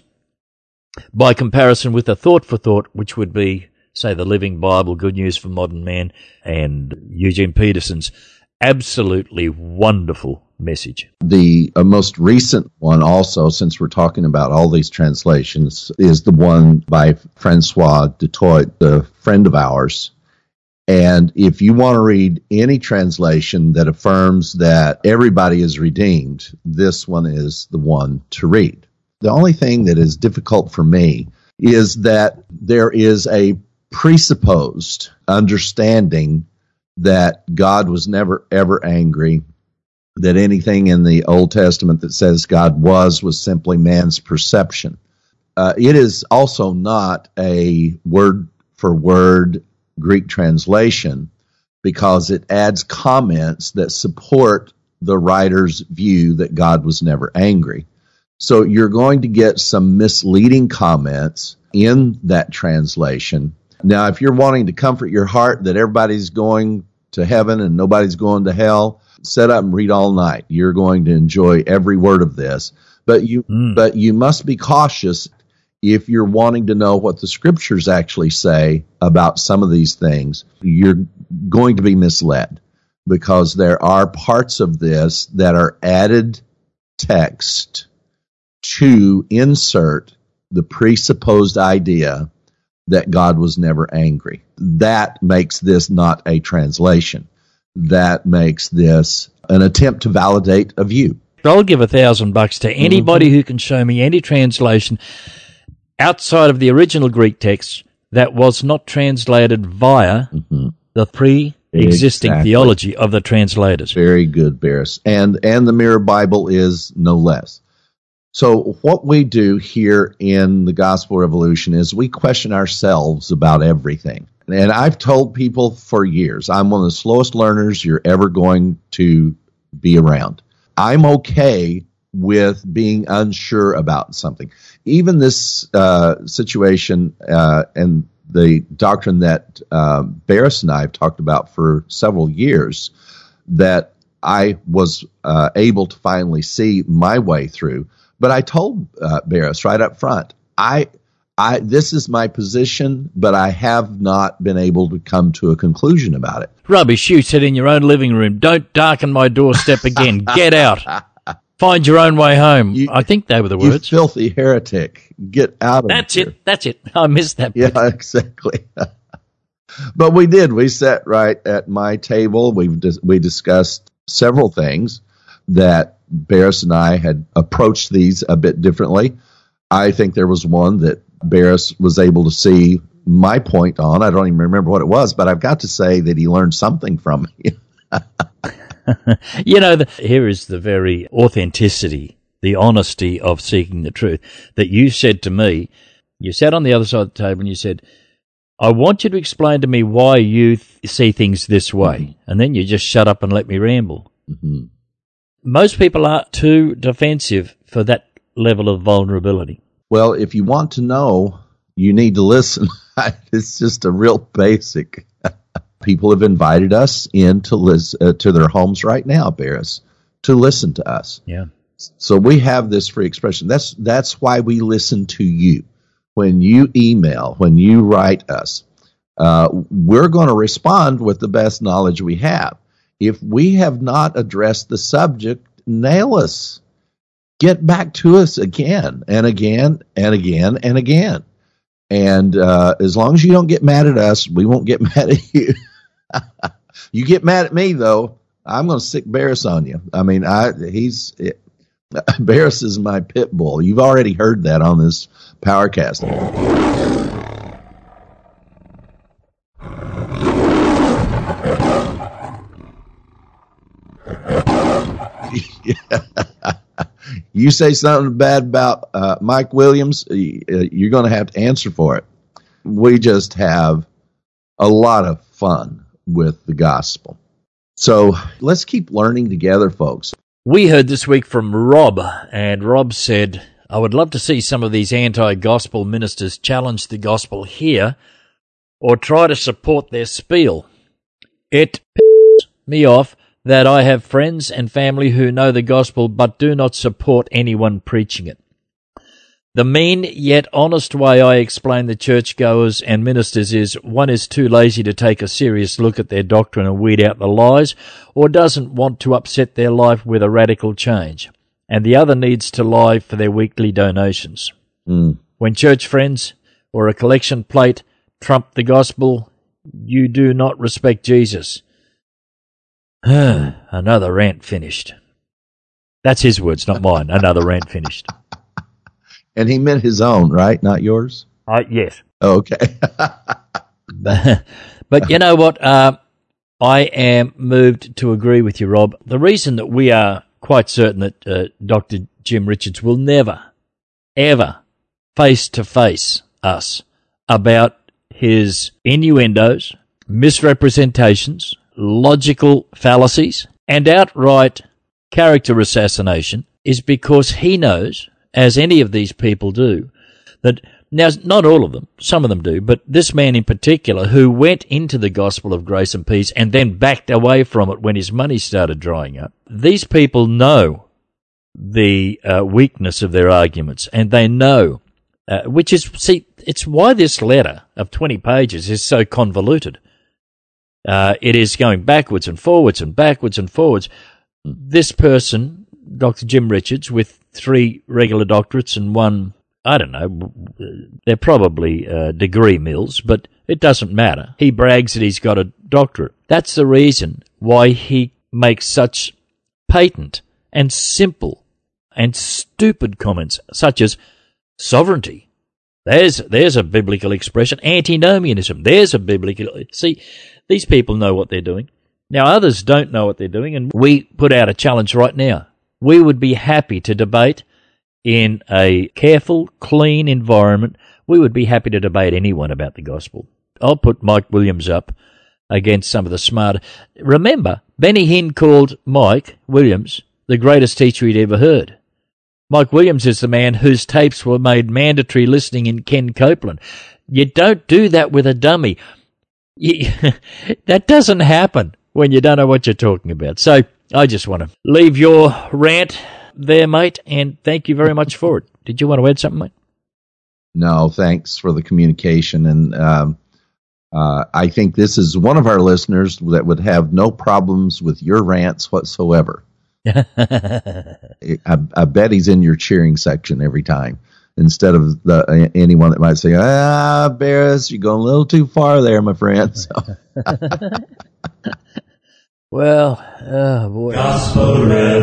by comparison with a thought-for-thought, which would be, say, the Living Bible, Good News for Modern Man, and Eugene Peterson's absolutely wonderful Message. The most recent one also, since we're talking about all these translations, is the one by Francois Dutoit, a friend of ours. And if you want to read any translation that affirms that everybody is redeemed, this one is the one to read. The only thing that is difficult for me is that there is a presupposed understanding that God was never, ever angry, that anything in the Old Testament that says God was simply man's perception. It is also not a word-for-word Greek translation, because it adds comments that support the writer's view that God was never angry. So you're going to get some misleading comments in that translation. Now, if you're wanting to comfort your heart that everybody's going to heaven and nobody's going to hell, set up and read all night. You're going to enjoy every word of this. But you must be cautious if you're wanting to know what the scriptures actually say about some of these things, you're going to be misled, because there are parts of this that are added text to insert the presupposed idea that God was never angry. That makes this not a translation. That makes this an attempt to validate a view. I'll give $1,000 to anybody who can show me any translation outside of the original Greek text that was not translated via the pre-existing theology of the translators. Very good, Barris. And the Mirror Bible is no less. So what we do here in the Gospel Revolution is we question ourselves about everything. And I've told people for years, I'm one of the slowest learners you're ever going to be around. I'm okay with being unsure about something. Even this situation and the doctrine that Barris and I have talked about for several years, that I was able to finally see my way through. But I told Barris right up front, this is my position, but I have not been able to come to a conclusion about it. Rubbish, you sit in your own living room. Don't darken my doorstep again. Get out. Find your own way home. I think they were the words. You filthy heretic. Get out of here. That's it. I missed that bit. Yeah, exactly. But we did. We sat right at my table. We discussed several things that Barris and I had approached these a bit differently. I think there was one that Barris was able to see my point on. I don't even remember what it was, but I've got to say that he learned something from me. Here is the very authenticity, the honesty of seeking the truth that you said to me. You sat on the other side of the table and you said, I want you to explain to me why you see things this way. And then you just shut up and let me ramble. Most people are too defensive for that level of vulnerability. Well, if you want to know, you need to listen. It's just a real basic. People have invited us in to their homes right now, Barris, to listen to us. Yeah. So we have this free expression. That's why we listen to you. When you email, when you write us, we're going to respond with the best knowledge we have. If we have not addressed the subject, nail us. Get back to us again and again and again and again. And as long as you don't get mad at us, we won't get mad at you. You get mad at me, though, I'm going to stick Barris on you. I mean, Barris is my pit bull. You've already heard that on this Powercast. You say something bad about Mike Williams, you're going to have to answer for it. We just have a lot of fun with the gospel. So let's keep learning together, folks. We heard this week from Rob, and Rob said, I would love to see some of these anti-gospel ministers challenge the gospel here or try to support their spiel. It pisses me off that I have friends and family who know the gospel but do not support anyone preaching it. The mean yet honest way I explain the churchgoers and ministers is one is too lazy to take a serious look at their doctrine and weed out the lies, or doesn't want to upset their life with a radical change, and the other needs to lie for their weekly donations. When church friends or a collection plate trump the gospel, you do not respect Jesus. Another rant finished. That's his words, not mine. Another rant finished. And he meant his own, right? Not yours? Yes. Oh, okay. But you know what? I am moved to agree with you, Rob. The reason that we are quite certain that Dr. Jim Richards will never, ever face-to-face us about his innuendos, misrepresentations, logical fallacies, and outright character assassination is because he knows, as any of these people do, that, now, not all of them, some of them do, but this man in particular, who went into the gospel of grace and peace and then backed away from it when his money started drying up, these people know the weakness of their arguments, and they know which is, see, it's why this letter of 20 pages is so convoluted. It is going backwards and forwards and backwards and forwards. This person, Dr. Jim Richards, with 3 regular doctorates and 1, I don't know, they're probably degree mills, but it doesn't matter. He brags that he's got a doctorate. That's the reason why he makes such patent and simple and stupid comments, such as sovereignty. There's a biblical expression. Antinomianism. There's a biblical... See, these people know what they're doing. Now, others don't know what they're doing, and we put out a challenge right now. We would be happy to debate in a careful, clean environment. We would be happy to debate anyone about the gospel. I'll put Mike Williams up against some of the smarter... Remember, Benny Hinn called Mike Williams the greatest teacher he'd ever heard. Mike Williams is the man whose tapes were made mandatory listening in Ken Copeland. You don't do that with a dummy. That doesn't happen when you don't know what you're talking about. So I just want to leave your rant there, mate, and thank you very much for it. Did you want to add something, mate? No, thanks for the communication. And I think this is one of our listeners that would have no problems with your rants whatsoever. I bet he's in your cheering section every time, instead of anyone that might say, Barris, you're going a little too far there, my friend. So. Well, oh boy. Gospel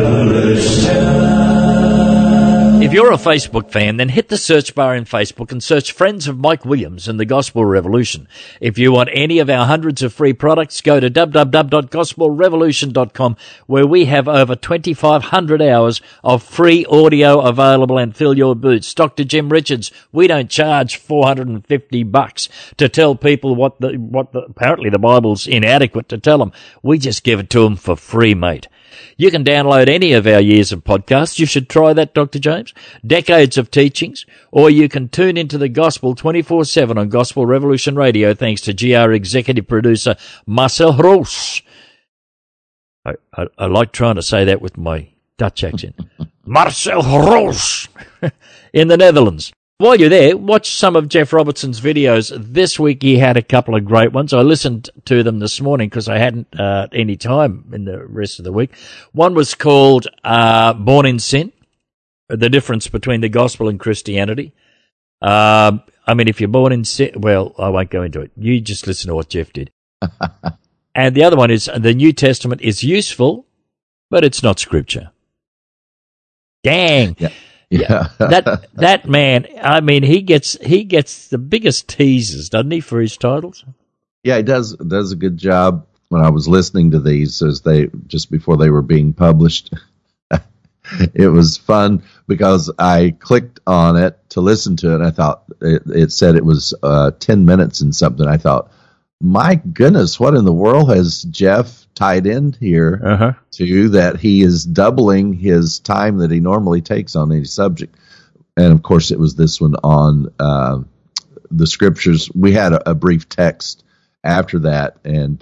Revolution. If you're a Facebook fan, then hit the search bar in Facebook and search Friends of Mike Williams and the Gospel Revolution. If you want any of our hundreds of free products, go to www.gospelrevolution.com, where we have over 2,500 hours of free audio available, and fill your boots. Dr. Jim Richards, we don't charge $450 to tell people what apparently the Bible's inadequate to tell them. We just give it to them for free, mate. You can download any of our years of podcasts. You should try that, Dr. James. Decades of teachings. Or you can tune into the gospel 24/7 on Gospel Revolution Radio, thanks to GR executive producer Marcel Roos. I like trying to say that with my Dutch accent. Marcel Roos in the Netherlands. While you're there, watch some of Jeff Robertson's videos. This week he had a couple of great ones. I listened to them this morning because I hadn't any time in the rest of the week. One was called Born in Sin, the difference between the gospel and Christianity. I mean, if you're born in sin, well, I won't go into it. You just listen to what Jeff did. And the other one is the New Testament is useful, but it's not Scripture. Dang. Yeah. That man, I mean, he gets the biggest teasers, doesn't he, for his titles? Yeah, he does a good job. When I was listening to these just before they were being published, it was fun because I clicked on it to listen to it, and I thought it said it was 10 minutes and something. I thought, my goodness, what in the world has Jeff tied in here to that he is doubling his time that he normally takes on any subject? And of course it was this one on the scriptures. We had a brief text after that, and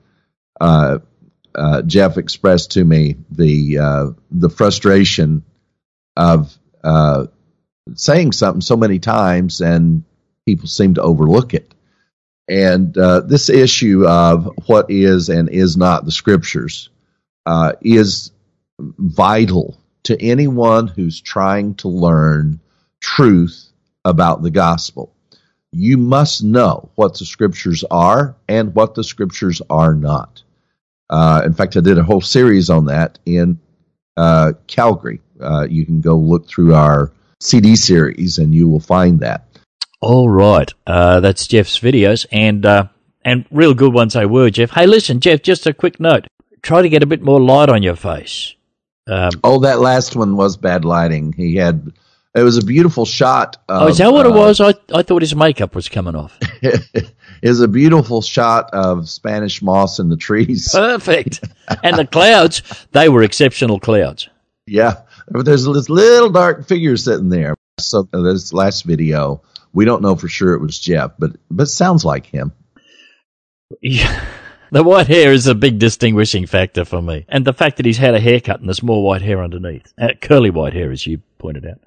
Jeff expressed to me the frustration of saying something so many times and people seem to overlook it. And this issue of what is and is not the scriptures is vital to anyone who's trying to learn truth about the gospel. You must know what the scriptures are and what the scriptures are not. In fact, I did a whole series on that in Calgary. You can go look through our CD series and you will find that. All right. That's Jeff's videos, and real good ones they were, Jeff. Hey, listen, Jeff, just a quick note. Try to get a bit more light on your face. That last one was bad lighting. It was a beautiful shot. Is that what it was? I thought his makeup was coming off. It was a beautiful shot of Spanish moss in the trees. Perfect. And the clouds, they were exceptional clouds. Yeah. There's this little dark figure sitting there. So this last video, we don't know for sure it was Jeff, but it sounds like him. Yeah. The white hair is a big distinguishing factor for me. And the fact that he's had a haircut and there's more white hair underneath. Curly white hair, as you pointed out.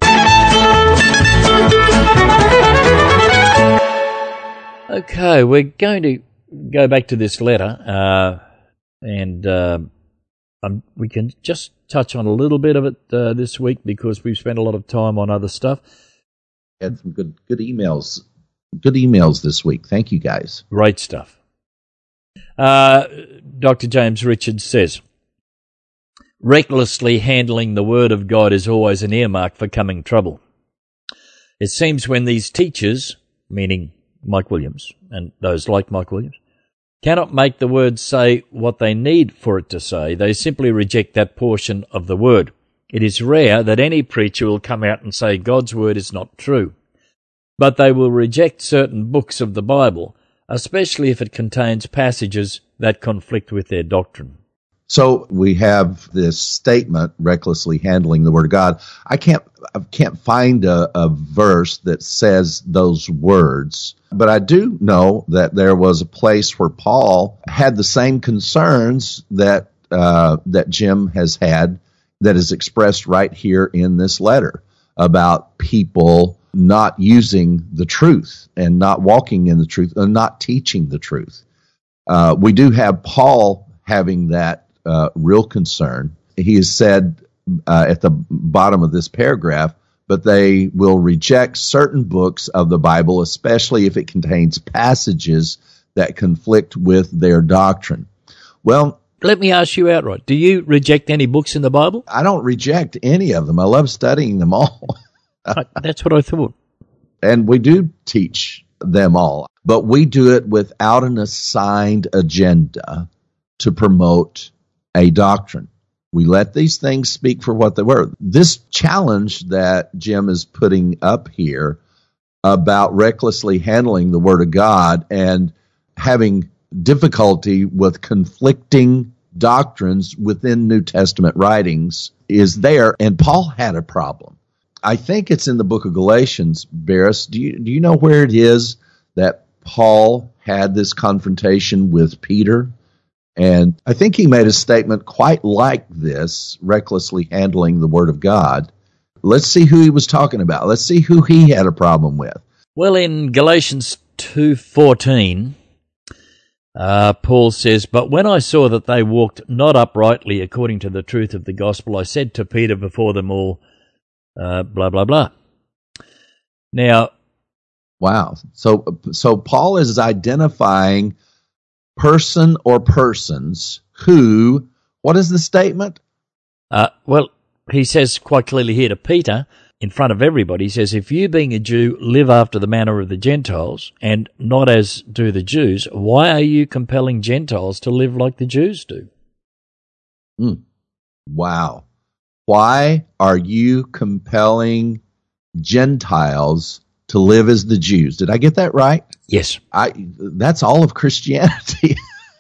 Okay, we're going to go back to this letter, and we can just touch on a little bit of it this week because we've spent a lot of time on other stuff. Had some good emails. Good emails this week. Thank you, guys. Great stuff. Dr. James Richards says, recklessly handling the Word of God is always an earmark for coming trouble. It seems when these teachers, meaning Mike Williams and those like Mike Williams, cannot make the Word say what they need for it to say, they simply reject that portion of the Word. It is rare that any preacher will come out and say God's Word is not true, but they will reject certain books of the Bible, especially if it contains passages that conflict with their doctrine. So we have this statement, recklessly handling the Word of God. I can't find a verse that says those words, but I do know that there was a place where Paul had the same concerns that Jim has had, that is expressed right here in this letter about people not using the truth and not walking in the truth and not teaching the truth. We do have Paul having that real concern. He has said at the bottom of this paragraph, but they will reject certain books of the Bible, especially if it contains passages that conflict with their doctrine. Well, let me ask you outright, do you reject any books in the Bible? I don't reject any of them. I love studying them all. That's what I thought. And we do teach them all, but we do it without an assigned agenda to promote a doctrine. We let these things speak for what they were. This challenge that Jim is putting up here about recklessly handling the Word of God and having difficulty with conflicting doctrines within New Testament writings is there, and Paul had a problem. I think it's in the book of Galatians, Barris. Do you know where it is that Paul had this confrontation with Peter? And I think he made a statement quite like this, recklessly handling the Word of God. Let's see who he was talking about. Let's see who he had a problem with. Well, in Galatians 2:14, Paul says, "But when I saw that they walked not uprightly according to the truth of the gospel, I said to Peter before them all, blah, blah, blah." Now, wow. So Paul is identifying person or persons who, what is the statement? Well, he says quite clearly here to Peter, in front of everybody, he says, if you being a Jew live after the manner of the Gentiles and not as do the Jews, why are you compelling Gentiles to live like the Jews do? Wow. Why are you compelling Gentiles to live as the Jews? Did I get that right? Yes. That's all of Christianity.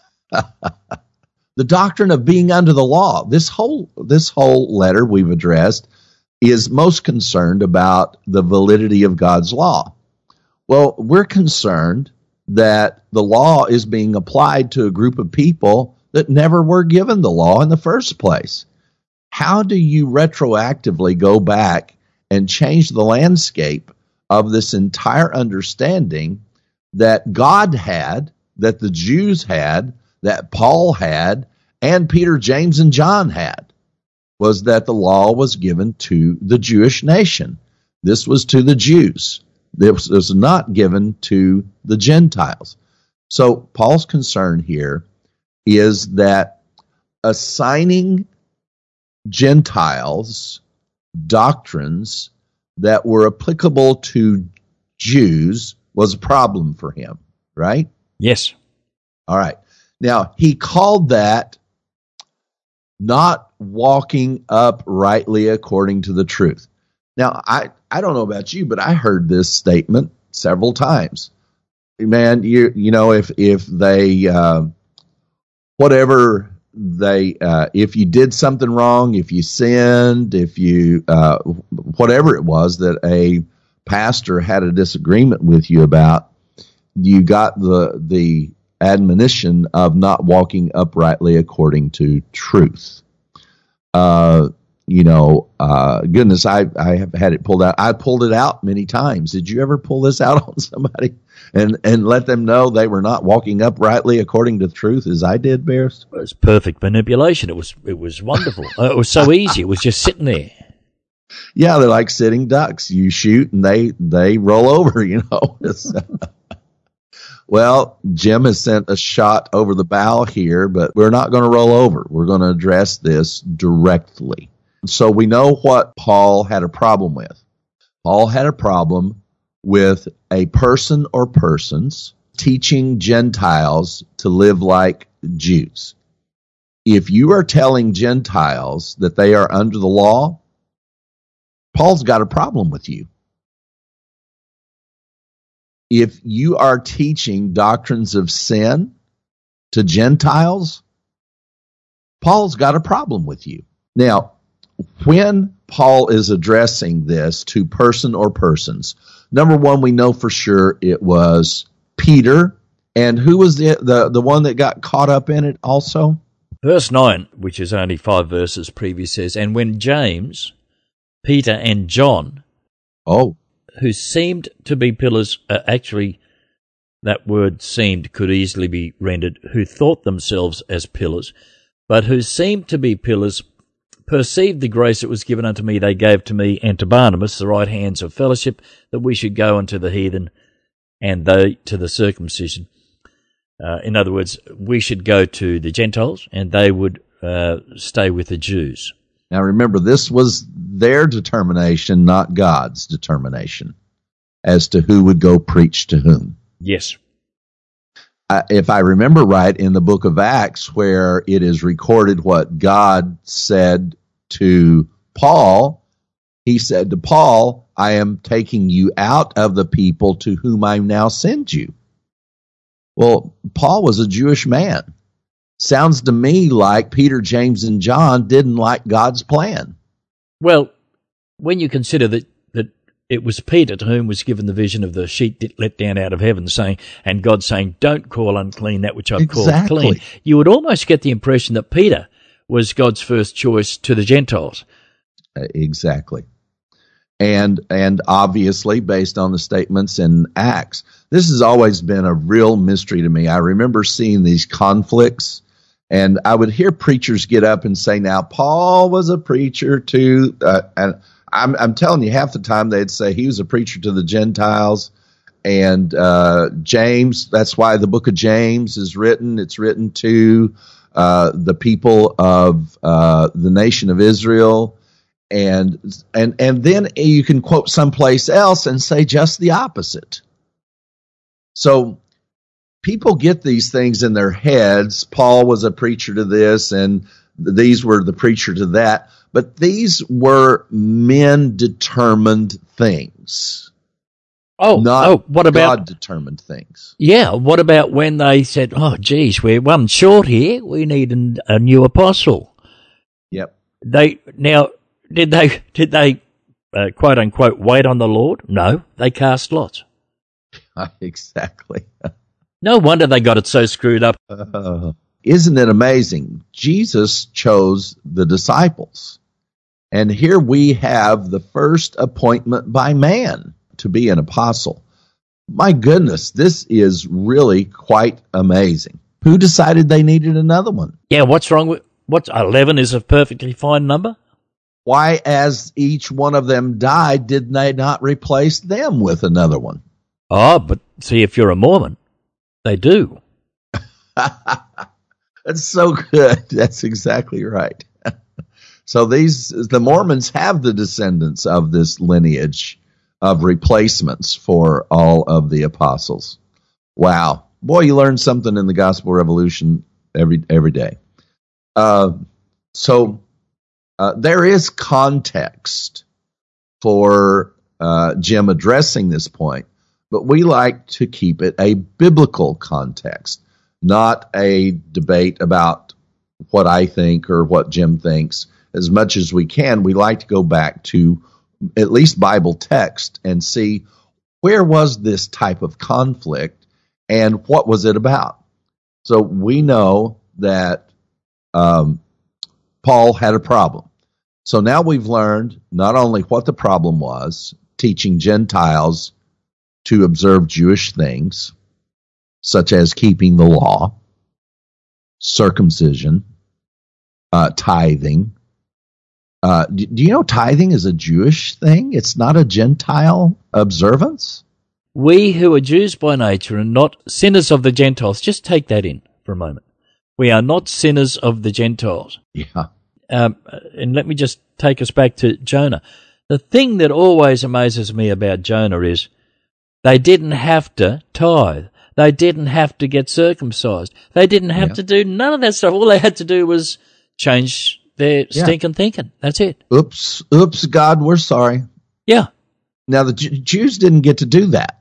The doctrine of being under the law. This whole letter we've addressed is most concerned about the validity of God's law. Well, we're concerned that the law is being applied to a group of people that never were given the law in the first place. How do you retroactively go back and change the landscape of this entire understanding that God had, that the Jews had, that Paul had, and Peter, James, and John had? Was that the law was given to the Jewish nation. This was to the Jews. This was not given to the Gentiles. So Paul's concern here is that assigning Gentiles doctrines that were applicable to Jews was a problem for him, right? Yes. All right. Now, he called that not walking uprightly according to the truth. Now, I don't know about you, but I heard this statement several times. Man, you know, if they whatever they if you did something wrong, if you sinned, if you whatever it was that a pastor had a disagreement with you about, you got the admonition of not walking uprightly according to truth. goodness, I have had it pulled out. I pulled it out many times. Did you ever pull this out on somebody and let them know they were not walking uprightly according to truth as I did, Bears? It was perfect manipulation. It was wonderful. It was so easy. It was just sitting there. Yeah, they're like sitting ducks. You shoot and they roll over, Well, Jim has sent a shot over the bow here, but we're not going to roll over. We're going to address this directly. So we know what Paul had a problem with. Paul had a problem with a person or persons teaching Gentiles to live like Jews. If you are telling Gentiles that they are under the law, Paul's got a problem with you. If you are teaching doctrines of sin to Gentiles, Paul's got a problem with you. Now, when Paul is addressing this to person or persons, number one, we know for sure it was Peter. And who was the one that got caught up in it also? Verse 9, which is only 5 verses previous, says, "And when James, Peter, and John, who seemed to be pillars," actually that word seemed could easily be rendered, "who thought themselves as pillars, but who seemed to be pillars, perceived the grace that was given unto me, they gave to me and to Barnabas the right hands of fellowship, that we should go unto the heathen, and they to the circumcision." In other words, we should go to the Gentiles, and they would stay with the Jews. Now remember, this was their determination, not God's determination, as to who would go preach to whom. Yes. If I remember right, in the book of Acts, where it is recorded what God said to Paul, he said to Paul, "I am taking you out of the people to whom I now send you." Well, Paul was a Jewish man. Sounds to me like Peter, James, and John didn't like God's plan. Well, when you consider that it was Peter to whom was given the vision of the sheet let down out of heaven, and God saying, "Don't call unclean that which I've called clean," you would almost get the impression that Peter was God's first choice to the Gentiles. Exactly. And obviously, based on the statements in Acts, this has always been a real mystery to me. I remember seeing these conflicts, and I would hear preachers get up and say, "Now, Paul was a preacher to," and I'm telling you, half the time they'd say he was a preacher to the Gentiles, and James. That's why the book of James is written. It's written to the people of the nation of Israel. And then you can quote someplace else and say just the opposite. So people get these things in their heads. Paul was a preacher to this, and these were the preacher to that. But these were men-determined things. What about God-determined things? Yeah, what about when they said, "Oh, geez, we're one short here. We need a new apostle." Yep. Did they quote unquote wait on the Lord? No, they cast lots. Exactly. No wonder they got it so screwed up. Isn't it amazing? Jesus chose the disciples. And here we have the first appointment by man to be an apostle. My goodness, this is really quite amazing. Who decided they needed another one? Yeah, what's wrong with 11 is a perfectly fine number? Why, as each one of them died, did they not replace them with another one? Oh, but see, if you're a Mormon, they do. That's so good. That's exactly right. So the Mormons have the descendants of this lineage of replacements for all of the apostles. Wow. Boy, you learn something in the Gospel Revolution every day. There is context for Jim addressing this point, but we like to keep it a biblical context, not a debate about what I think or what Jim thinks. As much as we can, we like to go back to at least Bible text and see where was this type of conflict and what was it about. So we know that Paul had a problem. So now we've learned not only what the problem was, teaching Gentiles to observe Jewish things, such as keeping the law, circumcision, tithing. Do you know tithing is a Jewish thing? It's not a Gentile observance? We who are Jews by nature and not sinners of the Gentiles. Just take that in for a moment. We are not sinners of the Gentiles. Yeah. And let me just take us back to Jonah. The thing that always amazes me about Jonah is they didn't have to tithe. They didn't have to get circumcised. They didn't have to do none of that stuff. All they had to do was change their stinking thinking. That's it. Oops, God, we're sorry. Yeah. Now, the Jews didn't get to do that.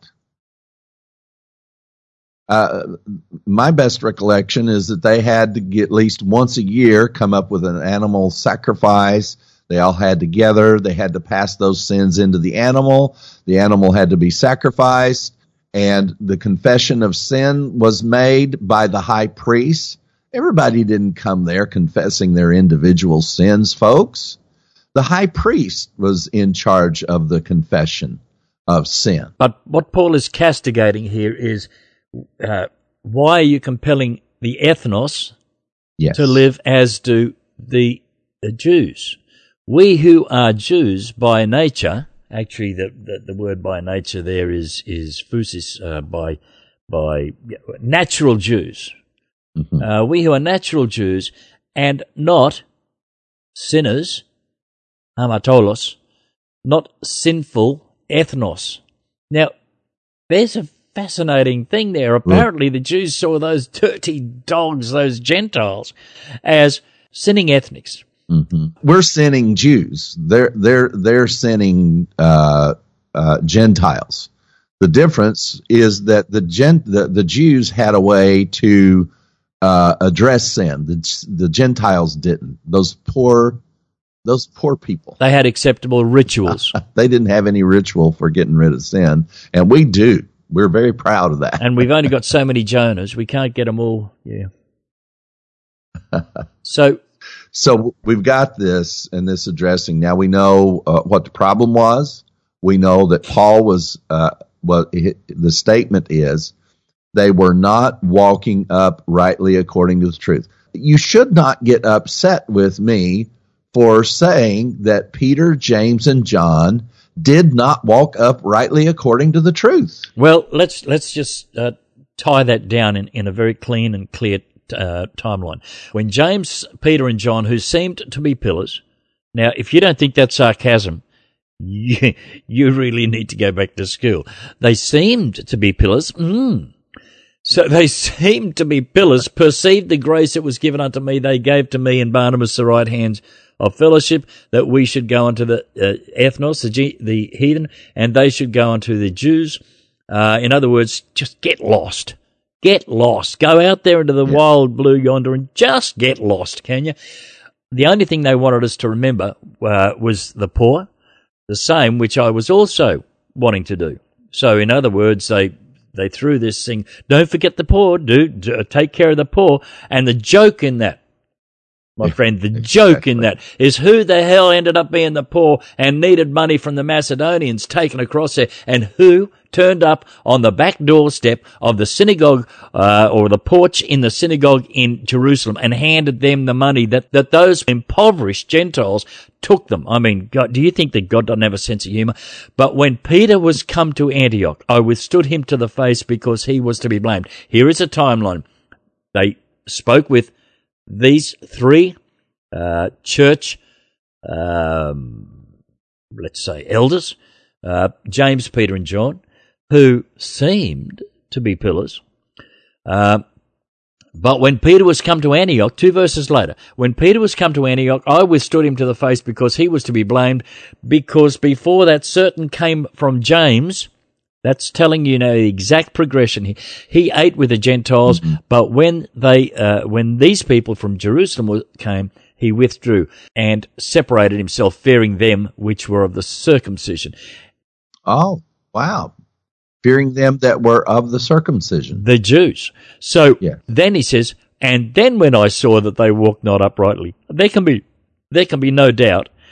My best recollection is that they had to get at least once a year come up with an animal sacrifice. They all had together. They had to pass those sins into the animal. The animal had to be sacrificed, and the confession of sin was made by the high priest. Everybody didn't come there confessing their individual sins, folks. The high priest was in charge of the confession of sin. But what Paul is castigating here is why are you compelling the ethnos to live as do the Jews? We who are Jews by nature, actually the word by nature there is phusis, by natural Jews. Mm-hmm. We who are natural Jews and not sinners, amatolos, not sinful ethnos. Now, there's a fascinating thing there. Apparently, the Jews saw those dirty dogs, those Gentiles, as sinning ethnics. Mm-hmm. We're sinning Jews. They're sinning Gentiles. The difference is that the Jews had a way to address sin. The Gentiles didn't. Those poor people. They had acceptable rituals. They didn't have any ritual for getting rid of sin, and we do. We're very proud of that. And we've only got so many Jonahs. We can't get them all. Yeah. So we've got this and this addressing. Now we know what the problem was. We know that Paul was, the statement is, they were not walking uprightly according to the truth. You should not get upset with me for saying that Peter, James, and John did not walk uprightly according to the truth. Well, let's just tie that down in a very clean and clear timeline. When James, Peter, and John, who seemed to be pillars, now if you don't think that's sarcasm, you really need to go back to school. They seemed to be pillars. So they seemed to be pillars, perceived the grace that was given unto me, they gave to me and Barnabas the right hands of fellowship, that we should go unto the ethnos, the heathen, and they should go unto the Jews. In other words, just get lost. Get lost. Go out there into the wild blue yonder and just get lost, can you? The only thing they wanted us to remember was the poor, the same which I was also wanting to do. So in other words, they threw this thing, don't forget the poor, take care of the poor. And the joke in that, my friend, the joke in that is who the hell ended up being the poor and needed money from the Macedonians taken across there, and who turned up on the back doorstep of the synagogue or the porch in the synagogue in Jerusalem and handed them the money that those impoverished Gentiles took them. I mean, God, do you think that God doesn't have a sense of humor? But when Peter was come to Antioch, I withstood him to the face because he was to be blamed. Here is a timeline. They spoke with these three church, let's say, elders, James, Peter, and John, who seemed to be pillars. But when Peter was come to Antioch, 2 verses later, when Peter was come to Antioch, I withstood him to the face because he was to be blamed, because before that certain came from James. That's telling you the exact progression. He ate with the Gentiles, but when these people from Jerusalem came, he withdrew and separated himself, fearing them which were of the circumcision. Oh, wow. Fearing them that were of the circumcision. The Jews. So then he says, and then when I saw that they walked not uprightly, there can be no doubt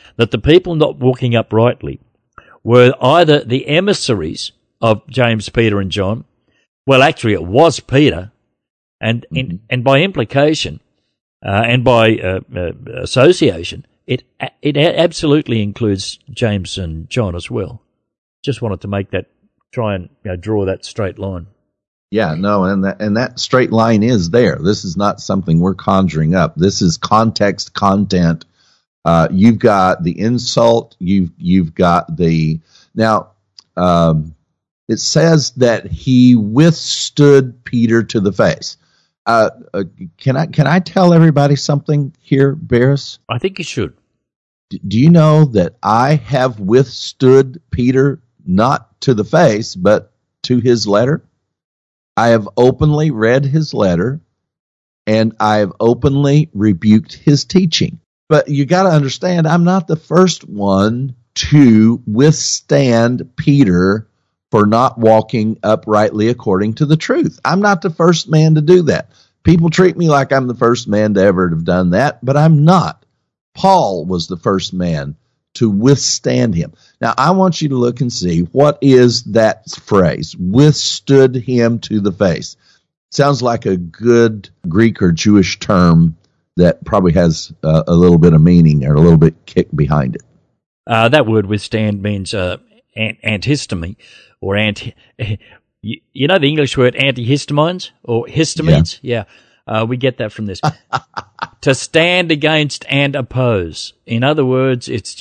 that the people not walking uprightly were either the emissaries of James, Peter, and John. Well, actually, it was Peter, and by implication and by association, it absolutely includes James and John as well. Just wanted to try and draw that straight line. Yeah, no, and that straight line is there. This is not something we're conjuring up. This is context, content. You've got the insult. You've got the now. It says that he withstood Peter to the face. Can I tell everybody something here, Barris? I think you should. Do you know that I have withstood Peter not to the face, but to his letter? I have openly read his letter, and I have openly rebuked his teaching. But you got to understand, I'm not the first one to withstand Peter for not walking uprightly according to the truth. I'm not the first man to do that. People treat me like I'm the first man to ever have done that, but I'm not. Paul was the first man to withstand him. Now, I want you to look and see, what is that phrase? Withstood him to the face. Sounds like a good Greek or Jewish term that probably has a little bit of meaning or a little bit kick behind it. That word withstand means antihistamine, or you know the English word antihistamines or histamines? Yeah. We get that from this. To stand against and oppose. In other words, it's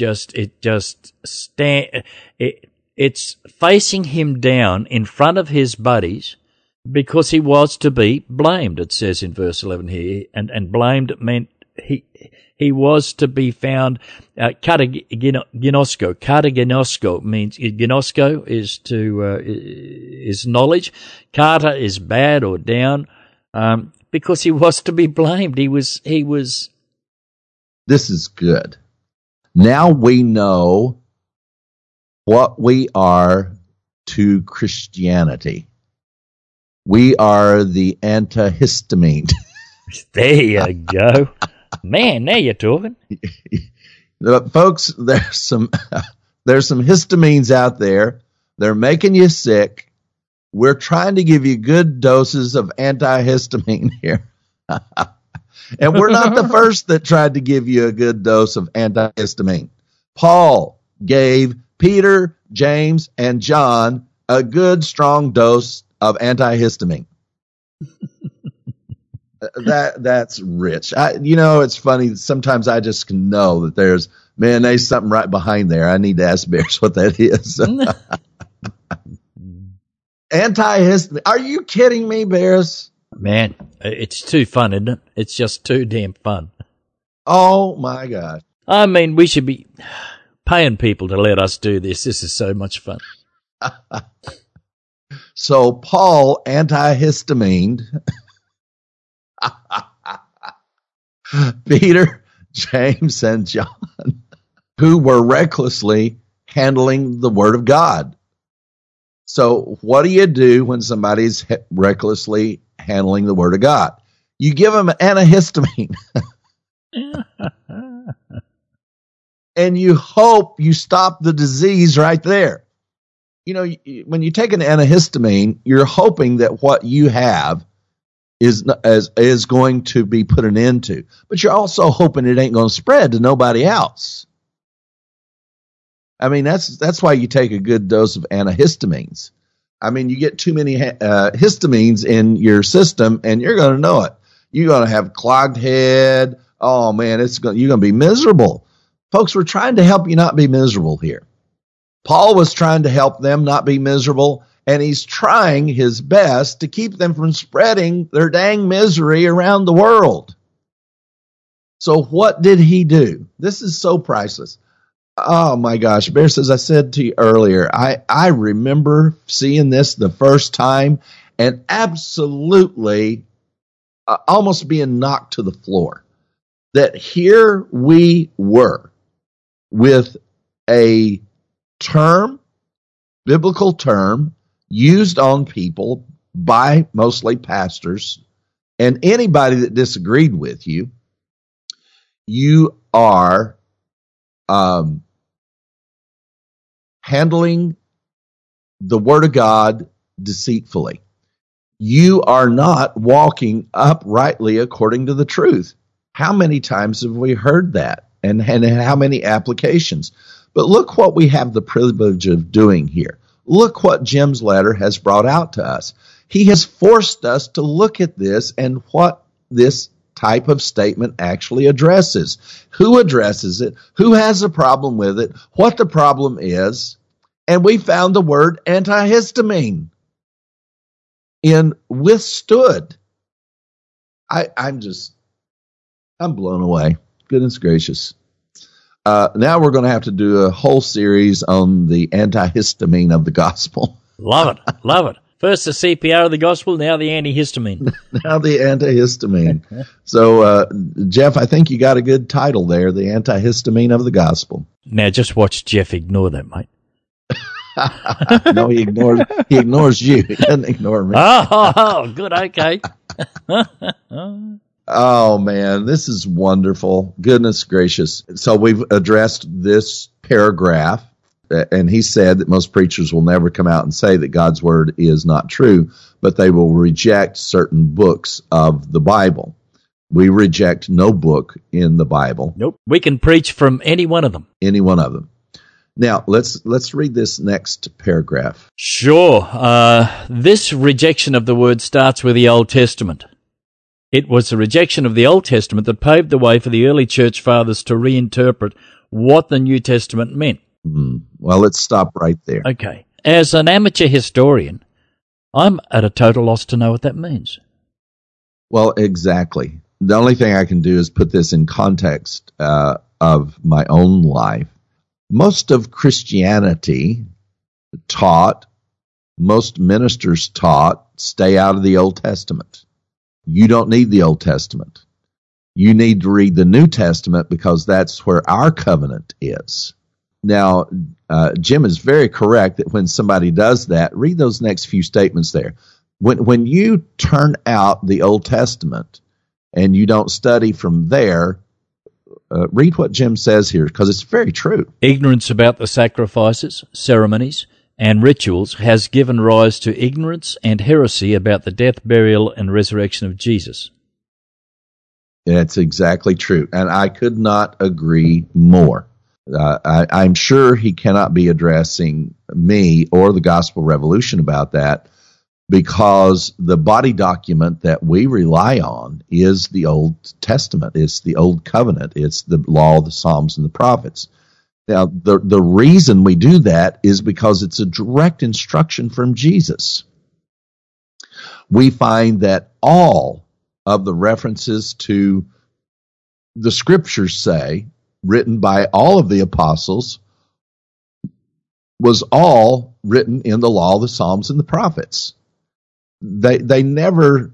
facing him down in front of his buddies because he was to be blamed, it says in verse 11 here. And blamed meant he was to be found, kataginosko. Kataginosko means, ginosko is knowledge. Kata is bad or down. Because he was to be blamed. He was. This is good. Now we know what we are to Christianity. We are the antihistamine. There you go. Man, now you're talking. Folks, there's some histamines out there. They're making you sick. We're trying to give you good doses of antihistamine here. And we're not the first that tried to give you a good dose of antihistamine. Paul gave Peter, James, and John a good, strong dose of antihistamine. That's rich. It's funny. Sometimes I just know that there's something right behind there. I need to ask Bears what that is. Antihistamine. Are you kidding me, Bears? Man, it's too fun, isn't it? It's just too damn fun. Oh, my God. I mean, we should be paying people to let us do this. This is so much fun. So Paul antihistamined Peter, James, and John, who were recklessly handling the Word of God. So what do you do when somebody's recklessly handling the Word of God? You give them an antihistamine. And you hope you stop the disease right there. When you take an antihistamine, you're hoping that what you have is going to be put an end to. But you're also hoping it ain't going to spread to nobody else. I mean, that's why you take a good dose of antihistamines. I mean, you get too many histamines in your system, and you're going to know it. You're going to have clogged head. Oh, man, you're going to be miserable. Folks, we're trying to help you not be miserable here. Paul was trying to help them not be miserable, and he's trying his best to keep them from spreading their dang misery around the world. So what did he do? This is so priceless. Oh, my gosh. Bears, as I said to you earlier, I remember seeing this the first time and absolutely almost being knocked to the floor. That here we were with a term, biblical term, used on people by mostly pastors and anybody that disagreed with you. You are handling the Word of God deceitfully. You are not walking uprightly according to the truth. How many times have we heard that? And how many applications? But look what we have the privilege of doing here. Look what Jim's letter has brought out to us. He has forced us to look at this and what this type of statement actually addresses. Who addresses it? Who has a problem with it? What the problem is? And we found the word antihistamine in withstood. I'm blown away. Goodness gracious. Now we're going to have to do a whole series on the antihistamine of the gospel. Love it. Love it. First the CPR of the gospel, now the antihistamine. Now the antihistamine. So, Jeff, I think you got a good title there, the antihistamine of the gospel. Now just watch Jeff ignore that, mate. No, he ignores you. He doesn't ignore me. Oh, good, okay. Oh, man, this is wonderful. Goodness gracious. So we've addressed this paragraph, and he said that most preachers will never come out and say that God's word is not true, but they will reject certain books of the Bible. We reject no book in the Bible. Nope. We can preach from any one of them. Any one of them. Now, let's read this next paragraph. Sure. This rejection of the word starts with the Old Testament. It was the rejection of the Old Testament that paved the way for the early church fathers to reinterpret what the New Testament meant. Well, let's stop right there. Okay. As an amateur historian, I'm at a total loss to know what that means. Well, exactly. The only thing I can do is put this in context of my own life. Most of Christianity taught, most ministers taught, stay out of the Old Testament. You don't need the Old Testament. You need to read the New Testament because that's where our covenant is. Now, Jim is very correct that when somebody does that, read those next few statements there. When you turn out the Old Testament and you don't study from there, read what Jim says here because it's very true. Ignorance about the sacrifices, ceremonies, and rituals has given rise to ignorance and heresy about the death, burial, and resurrection of Jesus. That's exactly true, and I could not agree more. I'm sure he cannot be addressing me or the Gospel Revolution about that because the body document that we rely on is the Old Testament. It's the Old Covenant. It's the law, the Psalms, and the prophets. Now, the reason we do that is because it's a direct instruction from Jesus. We find that all of the references to the Scriptures say, written by all of the apostles, was all written in the law, the Psalms, and the prophets. They never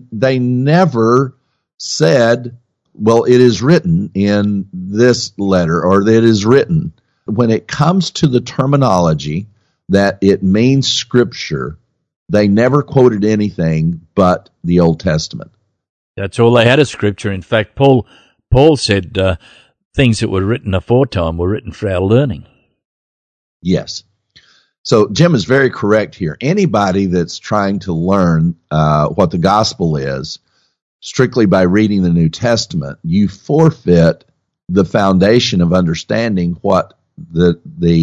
said, well, it is written in this letter, or that it is written. When it comes to the terminology that it means Scripture, they never quoted anything but the Old Testament. That's all they had of Scripture. In fact, Paul said things that were written aforetime were written for our learning. Yes. So Jim is very correct here. Anybody that's trying to learn what the gospel is, strictly by reading the New Testament, you forfeit the foundation of understanding what the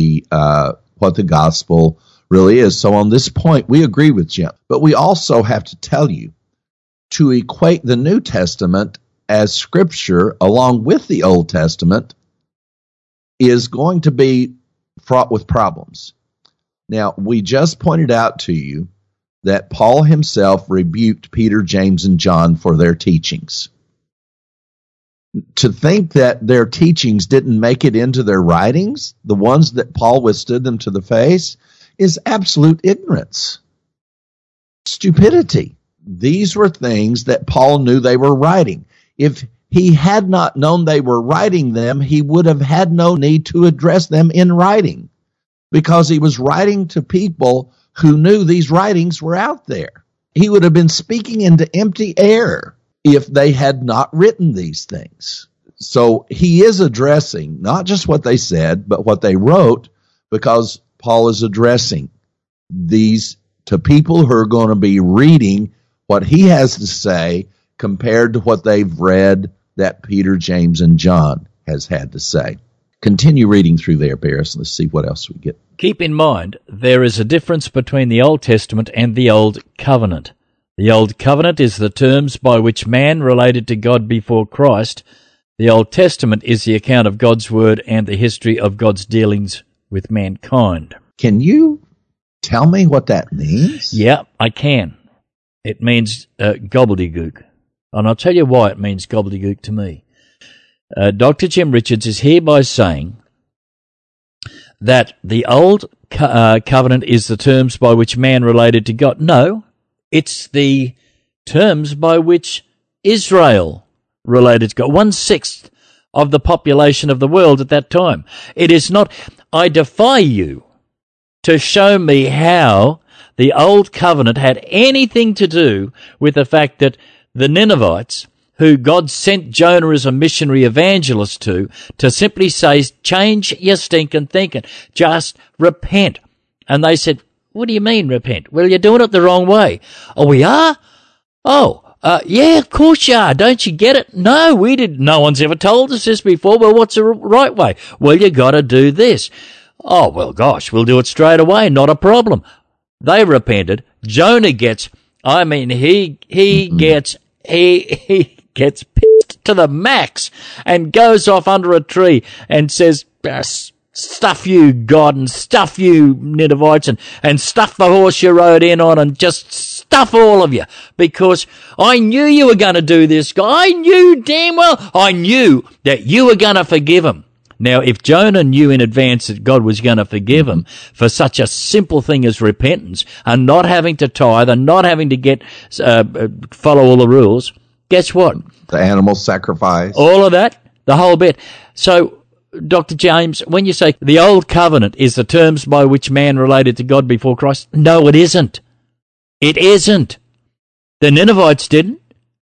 gospel really is. So on this point, we agree with Jim. But we also have to tell you, to equate the New Testament as Scripture along with the Old Testament is going to be fraught with problems. Now, we just pointed out to you that Paul himself rebuked Peter, James, and John for their teachings. To think that their teachings didn't make it into their writings, the ones that Paul withstood them to the face, is absolute ignorance. Stupidity. These were things that Paul knew they were writing. If he had not known they were writing them, he would have had no need to address them in writing, because he was writing to people who knew these writings were out there. He would have been speaking into empty air if they had not written these things. So he is addressing not just what they said, but what they wrote, because Paul is addressing these to people who are going to be reading what he has to say compared to what they've read that Peter, James, and John has had to say. Continue reading through there, Barris. Let's see what else we get. Keep in mind, there is a difference between the Old Testament and the Old Covenant. The Old Covenant is the terms by which man related to God before Christ. The Old Testament is the account of God's Word and the history of God's dealings with mankind. Can you tell me what that means? Yeah, I can. It means gobbledygook. And I'll tell you why it means gobbledygook to me. Dr. Jim Richards is hereby saying that the Old Covenant is the terms by which man related to God. No, it's the terms by which Israel related to God. 1/6 of the population of the world at that time. It is not. I defy you to show me how the Old Covenant had anything to do with the fact that the Ninevites, who God sent Jonah as a missionary evangelist to simply say, change your stinking thinking, just repent. And they said, what do you mean repent? Well, you're doing it the wrong way. Oh, we are? Yeah, of course you are. Don't you get it? No, we didn't. No one's ever told us this before. Well, what's the right way? Well, you got to do this. Oh, well, gosh, we'll do it straight away. Not a problem. They repented. Jonah gets, he gets pissed to the max and goes off under a tree and says, stuff you, God, and stuff you, Ninevites, and stuff the horse you rode in on, and just stuff all of you, because I knew you were going to do this, God. I knew damn well, I knew that you were going to forgive him. Now, if Jonah knew in advance that God was going to forgive him for such a simple thing as repentance and not having to tithe and not having to follow all the rules, guess what? The animal sacrifice. All of that, the whole bit. So, Dr. James, when you say the Old Covenant is the terms by which man related to God before Christ, no, it isn't. It isn't. The Ninevites didn't.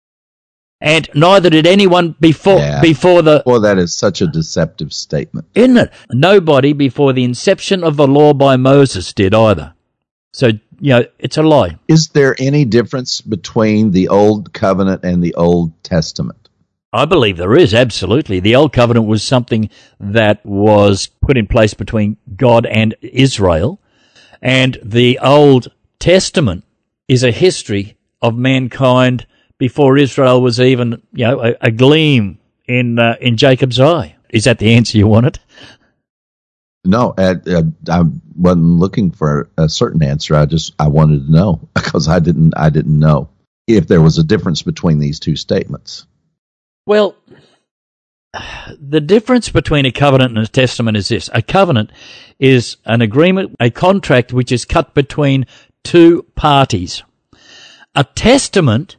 And neither did anyone before the... Well, that is such a deceptive statement. Isn't it? Nobody before the inception of the law by Moses did either. So, it's a lie. Is there any difference between the Old Covenant and the Old Testament? I believe there is, absolutely. The Old Covenant was something that was put in place between God and Israel. And the Old Testament is a history of mankind before Israel was even, a gleam in Jacob's eye. Is that the answer you wanted? No, I wasn't looking for a certain answer. I wanted to know, because I didn't know if there was a difference between these two statements. Well, the difference between a covenant and a testament is this. A covenant is an agreement, a contract which is cut between two parties. A testament,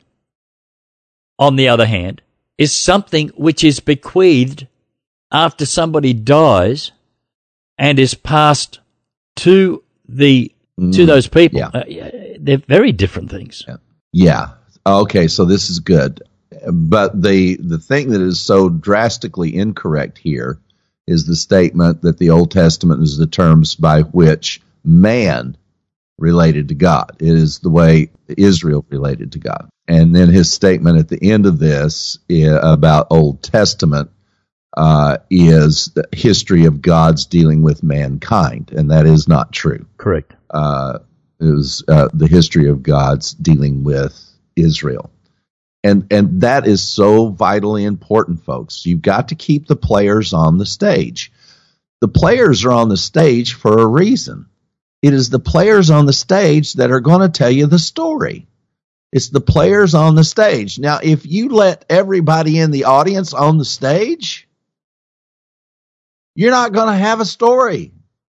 on the other hand, is something which is bequeathed after somebody dies and is passed to those people. Yeah. They're very different things. Yeah. Okay, so this is good. But the thing that is so drastically incorrect here is the statement that the Old Testament is the terms by which man related to God. It is the way Israel related to God. And then his statement at the end of this about Old Testament is the history of God's dealing with mankind, and that is not true. Correct. It was the history of God's dealing with Israel. And that is so vitally important, folks. You've got to keep the players on the stage. The players are on the stage for a reason. It is the players on the stage that are going to tell you the story. It's the players on the stage. Now, if you let everybody in the audience on the stage, you're not going to have a story.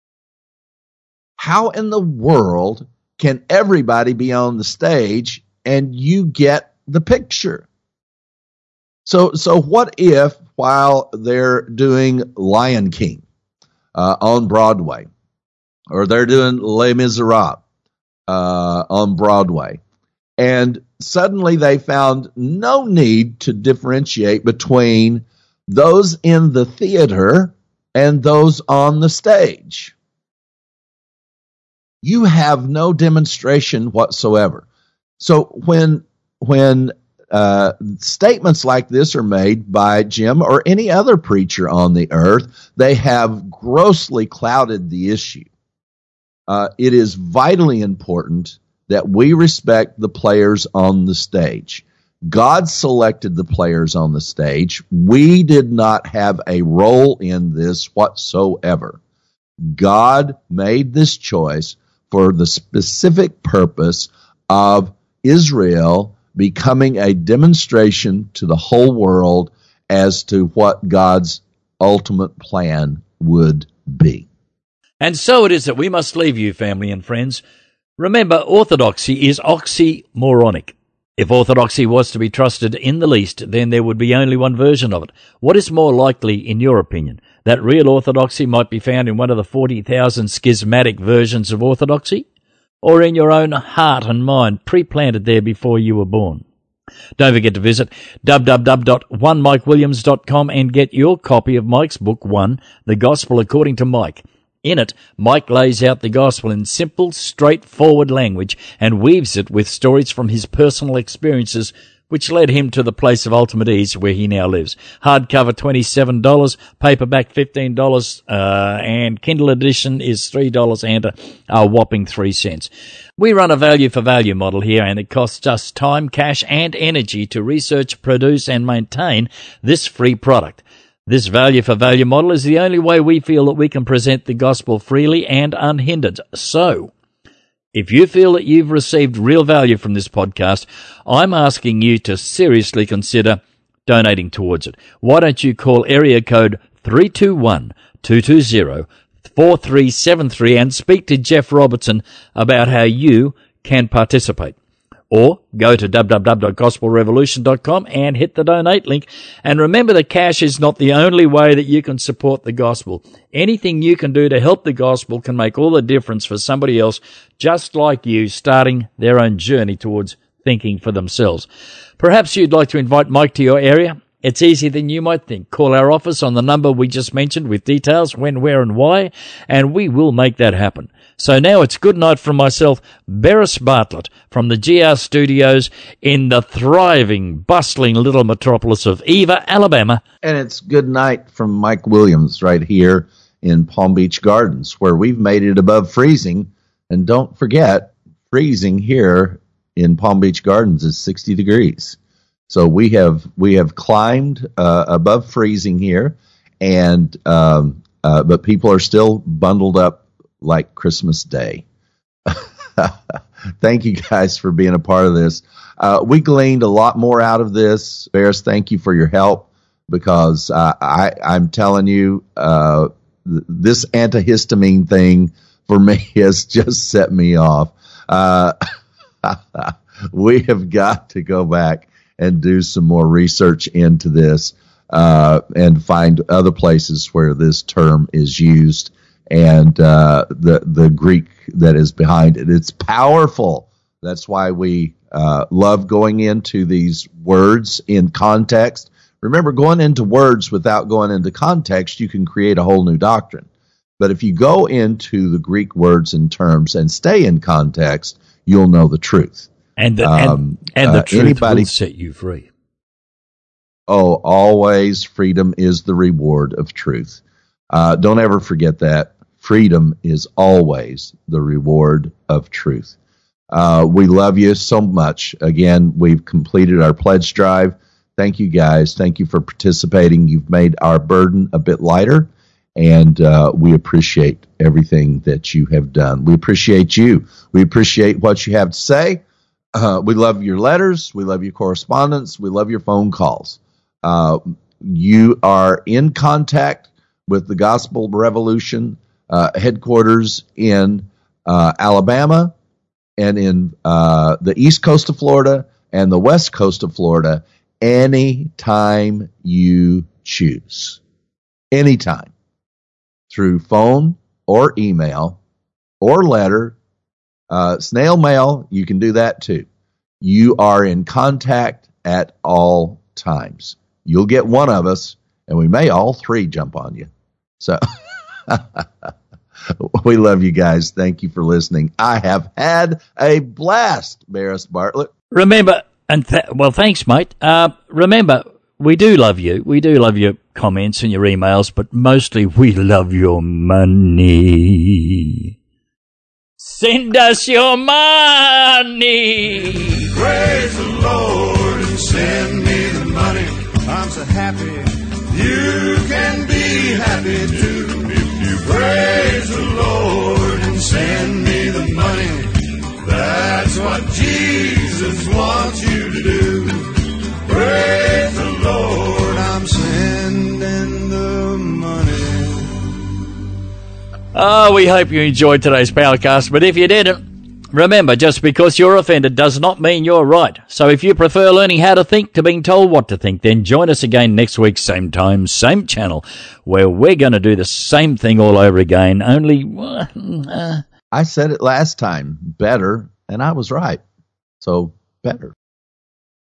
How in the world can everybody be on the stage and you get the picture? So what if, while they're doing Lion King on Broadway, or they're doing Les Miserables on Broadway, and suddenly they found no need to differentiate between those in the theater and those on the stage. You have no demonstration whatsoever. So when statements like this are made by Jim or any other preacher on the earth, they have grossly clouded the issue. It is vitally important that we respect the players on the stage. God selected the players on the stage. We did not have a role in this whatsoever. God made this choice for the specific purpose of Israel becoming a demonstration to the whole world as to what God's ultimate plan would be. And so it is that we must leave you, family and friends. Remember, orthodoxy is oxymoronic. If orthodoxy was to be trusted in the least, then there would be only one version of it. What is more likely, in your opinion, that real orthodoxy might be found in one of the 40,000 schismatic versions of orthodoxy? Or in your own heart and mind, pre-planted there before you were born? Don't forget to visit www.onemikewilliams.com and get your copy of Mike's book, One, The Gospel According to Mike. In it, Mike lays out the gospel in simple, straightforward language and weaves it with stories from his personal experiences, which led him to the place of ultimate ease where he now lives. Hardcover $27, paperback $15, and Kindle edition is $3 and a whopping 3 cents. We run a value for value model here, and it costs us time, cash, and energy to research, produce, and maintain this free product. This value for value model is the only way we feel that we can present the gospel freely and unhindered. So, if you feel that you've received real value from this podcast, I'm asking you to seriously consider donating towards it. Why don't you call area code 321-220-4373 and speak to Jeff Robertson about how you can participate. Or go to www.gospelrevolution.com and hit the donate link. And remember that cash is not the only way that you can support the gospel. Anything you can do to help the gospel can make all the difference for somebody else just like you starting their own journey towards thinking for themselves. Perhaps you'd like to invite Mike to your area. It's easier than you might think. Call our office on the number we just mentioned with details, when, where, and why, and we will make that happen. So now it's good night from myself, Beres Bartlett, from the GR Studios in the thriving, bustling little metropolis of Eva, Alabama. And it's good night from Mike Williams right here in Palm Beach Gardens, where we've made it above freezing. And don't forget, freezing here in Palm Beach Gardens is 60 degrees. So we have climbed above freezing here, and but people are still bundled up like Christmas Day. Thank you guys for being a part of this. We gleaned a lot more out of this. Beres, thank you for your help, because I'm telling you, this antihistamine thing for me has just set me off. We have got to go back and do some more research into this and find other places where this term is used and the Greek that is behind it. It's powerful. That's why we love going into these words in context. Remember, going into words without going into context, you can create a whole new doctrine. But if you go into the Greek words and terms and stay in context, you'll know the truth. And the truth will set you free. Oh, always freedom is the reward of truth. Don't ever forget that. Freedom is always the reward of truth. We love you so much. Again, we've completed our pledge drive. Thank you, guys. Thank you for participating. You've made our burden a bit lighter, and we appreciate everything that you have done. We appreciate you. We appreciate what you have to say. We love your letters. We love your correspondence. We love your phone calls. You are in contact with the Gospel Revolution headquarters in Alabama and in the east coast of Florida and the west coast of Florida anytime you choose. Anytime. Through phone or email or letter. Snail mail, you can do that too. You are in contact at all times. You'll get one of us, and we may all three jump on you. So we love you guys. Thank you for listening. I have had a blast, Maris Bartlett. Remember, thanks, mate. Remember, we do love you. We do love your comments and your emails, but mostly we love your money. Send us your money. Praise the Lord and send me the money. I'm so happy. You can be happy too. If you praise the Lord and send me the money. That's what Jesus wants you to do. Praise the Lord, I'm sending the money. Oh, we hope you enjoyed today's Powercast, but if you didn't, remember, just because you're offended does not mean you're right. So if you prefer learning how to think to being told what to think, then join us again next week, same time, same channel, where we're going to do the same thing all over again, only... I said it last time, better, and I was right. So, better.